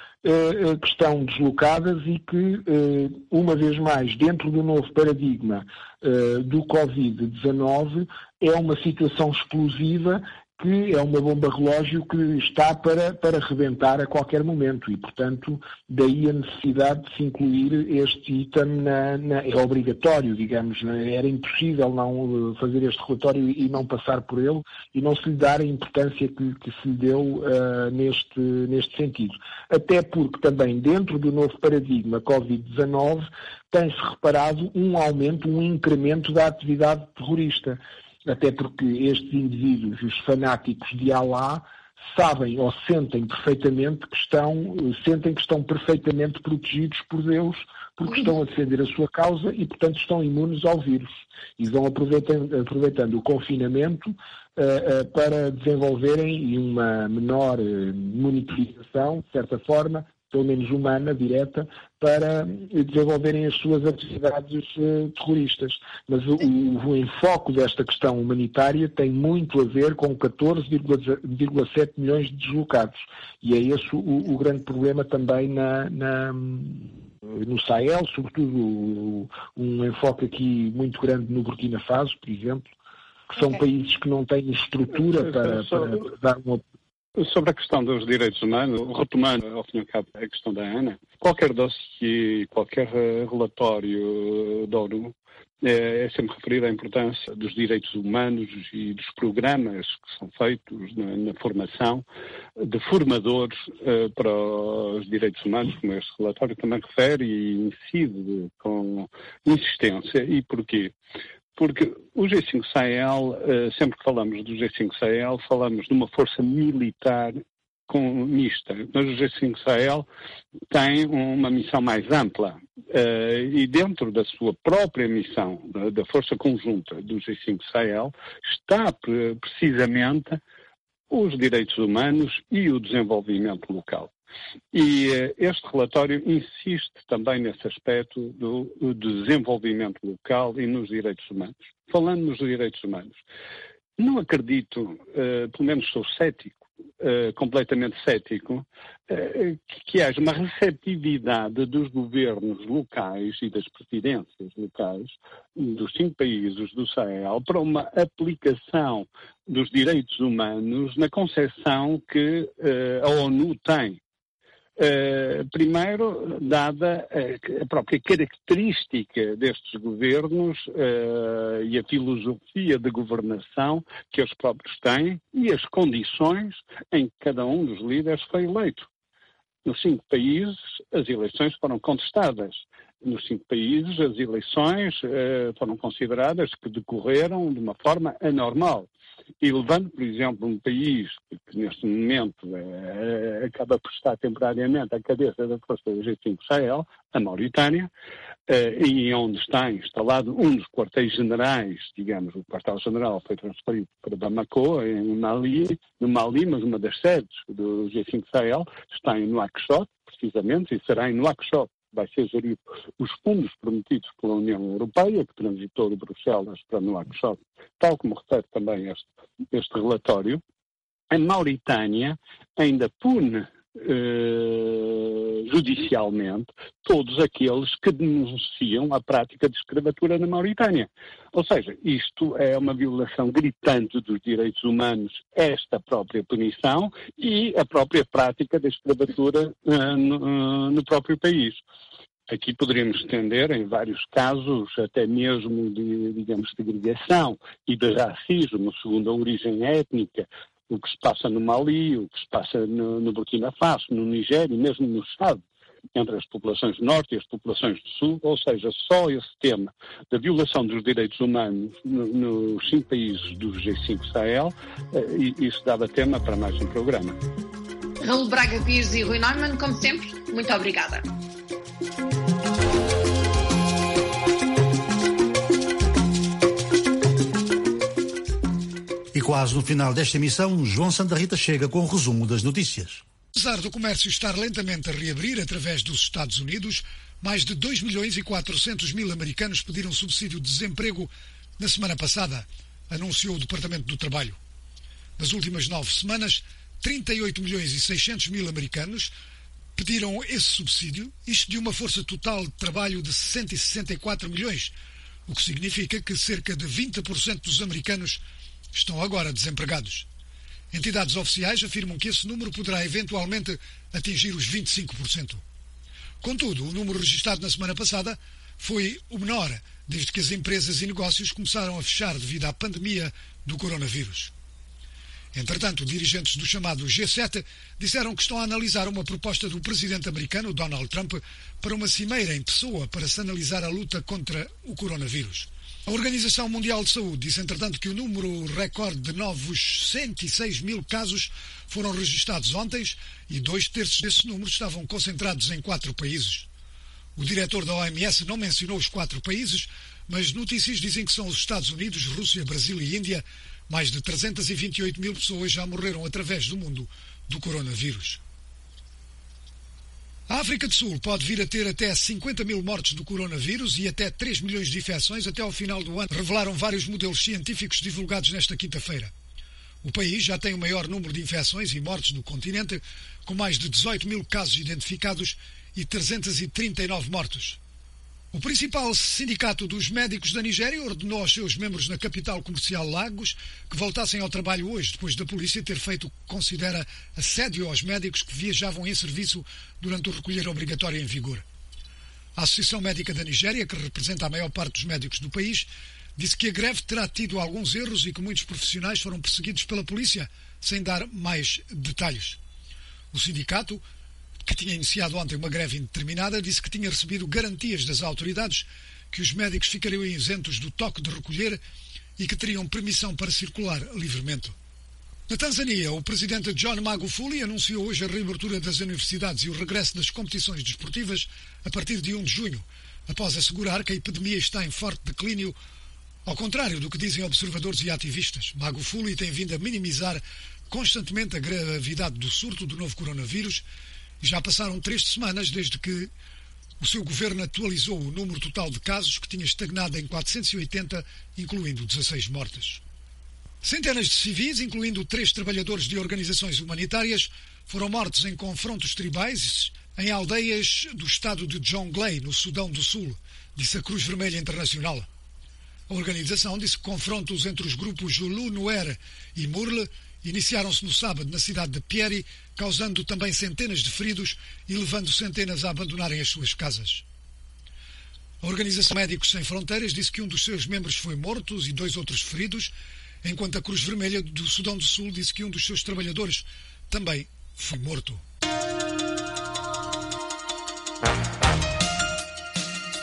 eh, que estão deslocadas e que, eh, uma vez mais, dentro do novo paradigma eh, do covid dezanove, é uma situação explosiva, que é uma bomba relógio que está para, para rebentar a qualquer momento, e, portanto, daí a necessidade de se incluir este item, na, na, é obrigatório, digamos, né? Era impossível não fazer este relatório e não passar por ele, e não se lhe dar a importância que, que se lhe deu uh, neste, neste sentido. Até porque também dentro do novo paradigma covid dezanove tem-se reparado um aumento, um incremento da atividade terrorista. Até porque estes indivíduos, os fanáticos de Alá, sabem ou sentem perfeitamente que estão, sentem que estão perfeitamente protegidos por Deus, porque estão a defender a sua causa e, portanto, estão imunes ao vírus. E vão aproveitando, aproveitando o confinamento uh, uh, para desenvolverem uma menor uh, monitorização, de certa forma, pelo menos humana, direta, para desenvolverem as suas atividades uh, terroristas. Mas o, o, o enfoque desta questão humanitária tem muito a ver com catorze vírgula sete milhões de deslocados. E é esse o, o grande problema também na, na, no Sahel, sobretudo o, um enfoque aqui muito grande no Burkina Faso, por exemplo, que são okay. países que não têm estrutura para, para, para dar uma. Sobre a questão dos direitos humanos, retomando ao fim e ao cabo a questão da ANA, qualquer dossiê, qualquer relatório da ONU é, é sempre referido à importância dos direitos humanos e dos programas que são feitos na, na formação de formadores uh, para os direitos humanos, como este relatório também refere e incide com insistência. E porquê? Porque o G cinco Sahel, sempre que falamos do G cinco Sahel, falamos de uma força militar com, mista. Mas o G cinco Sahel tem uma missão mais ampla. E dentro da sua própria missão, da força conjunta do G cinco Sahel, está precisamente os direitos humanos e o desenvolvimento local. E uh, este relatório insiste também nesse aspecto do, do desenvolvimento local e nos direitos humanos. Falando nos direitos humanos, não acredito, uh, pelo menos sou cético, uh, completamente cético, uh, que, que haja uma receptividade dos governos locais e das presidências locais dos cinco países do Sahel para uma aplicação dos direitos humanos na concepção que uh, a ONU tem. Uh, primeiro, dada uh, a própria característica destes governos uh, e a filosofia de governação que eles próprios têm e as condições em que cada um dos líderes foi eleito. Nos cinco países, as eleições foram contestadas. Nos cinco países, as eleições eh, foram consideradas que decorreram de uma forma anormal. E levando, por exemplo, um país que, que neste momento eh, acaba por estar temporariamente à cabeça da força do G cinco Sahel, a Mauritânia, eh, e onde está instalado um dos quartéis-generais, digamos, o quartel-general foi transferido para Bamako, em Mali, no Mali, mas uma das sedes do G cinco Sahel está em Nouakchott, precisamente, e será em Nouakchott vai ser gerido os fundos prometidos pela União Europeia, que transitou de Bruxelas para Nouakchott, tal como refere também este, este relatório. A Mauritânia ainda pune eh, judicialmente todos aqueles que denunciam a prática de escravatura na Mauritânia. Ou seja, isto é uma violação gritante dos direitos humanos, esta própria punição e a própria prática da escravatura uh, no, uh, no próprio país. Aqui poderíamos estender em vários casos, até mesmo de, digamos, segregação e de racismo segundo a origem étnica, o que se passa no Mali, o que se passa no, no Burkina Faso, no Nigéria e mesmo no Chad, entre as populações do Norte e as populações do Sul, ou seja, só esse tema da violação dos direitos humanos no, nos cinco países do G cinco Sahel, eh, isso dava tema para mais um programa. Raul Braga Pires e Rui Neumann, como sempre, muito obrigada. E quase no final desta emissão, João Santa Rita chega com o resumo das notícias. Apesar do comércio estar lentamente a reabrir através dos Estados Unidos, mais de dois milhões e quatrocentos mil americanos pediram subsídio de desemprego na semana passada, anunciou o Departamento do Trabalho. Nas últimas nove semanas, trinta e oito milhões e seiscentos mil americanos pediram esse subsídio, isto de uma força total de trabalho de cento e sessenta e quatro milhões, o que significa que cerca de vinte por cento dos americanos estão agora desempregados. Entidades oficiais afirmam que esse número poderá eventualmente atingir os vinte e cinco por cento. Contudo, o número registrado na semana passada foi o menor desde que as empresas e negócios começaram a fechar devido à pandemia do coronavírus. Entretanto, dirigentes do chamado G sete disseram que estão a analisar uma proposta do presidente americano, Donald Trump, para uma cimeira em pessoa para se analisar a luta contra o coronavírus. A Organização Mundial de Saúde disse, entretanto, que o número recorde de novos cento e seis mil casos foram registados ontem e dois terços desse número estavam concentrados em quatro países. O diretor da O M S não mencionou os quatro países, mas notícias dizem que são os Estados Unidos, Rússia, Brasil e Índia. Mais de trezentas e vinte e oito mil pessoas já morreram através do mundo do coronavírus. A África do Sul pode vir a ter até cinquenta mil mortes do coronavírus e até três milhões de infecções até ao final do ano, revelaram vários modelos científicos divulgados nesta quinta-feira. O país já tem o maior número de infecções e mortes no continente, com mais de dezoito mil casos identificados e trezentos e trinta e nove mortos. O principal sindicato dos médicos da Nigéria ordenou aos seus membros na capital comercial Lagos que voltassem ao trabalho hoje, depois da polícia ter feito o que considera assédio aos médicos que viajavam em serviço durante o recolher obrigatório em vigor. A Associação Médica da Nigéria, que representa a maior parte dos médicos do país, disse que a greve terá tido alguns erros e que muitos profissionais foram perseguidos pela polícia, sem dar mais detalhes. O sindicato, que tinha iniciado ontem uma greve indeterminada, disse que tinha recebido garantias das autoridades que os médicos ficariam isentos do toque de recolher e que teriam permissão para circular livremente. Na Tanzânia, o presidente John Magufuli anunciou hoje a reabertura das universidades e o regresso das competições desportivas a partir de um de junho, após assegurar que a epidemia está em forte declínio, ao contrário do que dizem observadores e ativistas. Magufuli tem vindo a minimizar constantemente a gravidade do surto do novo coronavírus. Já passaram três semanas desde que o seu governo atualizou o número total de casos, que tinha estagnado em quatrocentos e oitenta, incluindo dezasseis mortes. Centenas de civis, incluindo três trabalhadores de organizações humanitárias, foram mortos em confrontos tribais em aldeias do estado de Jonglei, no Sudão do Sul, disse a Cruz Vermelha Internacional. A organização disse que confrontos entre os grupos Zulu, Nuer e Murle iniciaram-se no sábado na cidade de Pieri, causando também centenas de feridos e levando centenas a abandonarem as suas casas. A Organização Médicos Sem Fronteiras disse que um dos seus membros foi morto e dois outros feridos, enquanto a Cruz Vermelha do Sudão do Sul disse que um dos seus trabalhadores também foi morto.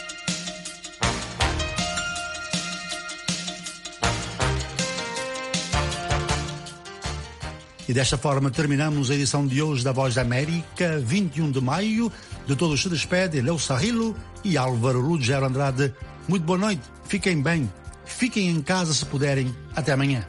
E desta forma terminamos a edição de hoje da Voz da América, vinte e um de maio. De todos se despede Leo Sarrilo e Álvaro Ruggiero Andrade. Muito boa noite, fiquem bem, fiquem em casa se puderem. Até amanhã.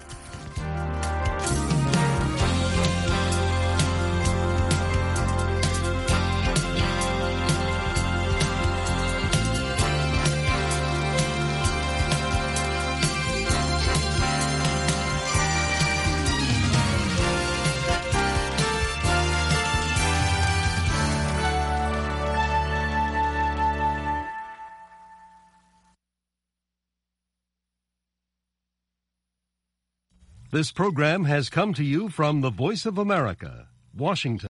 This program has come to you from the Voice of America, Washington.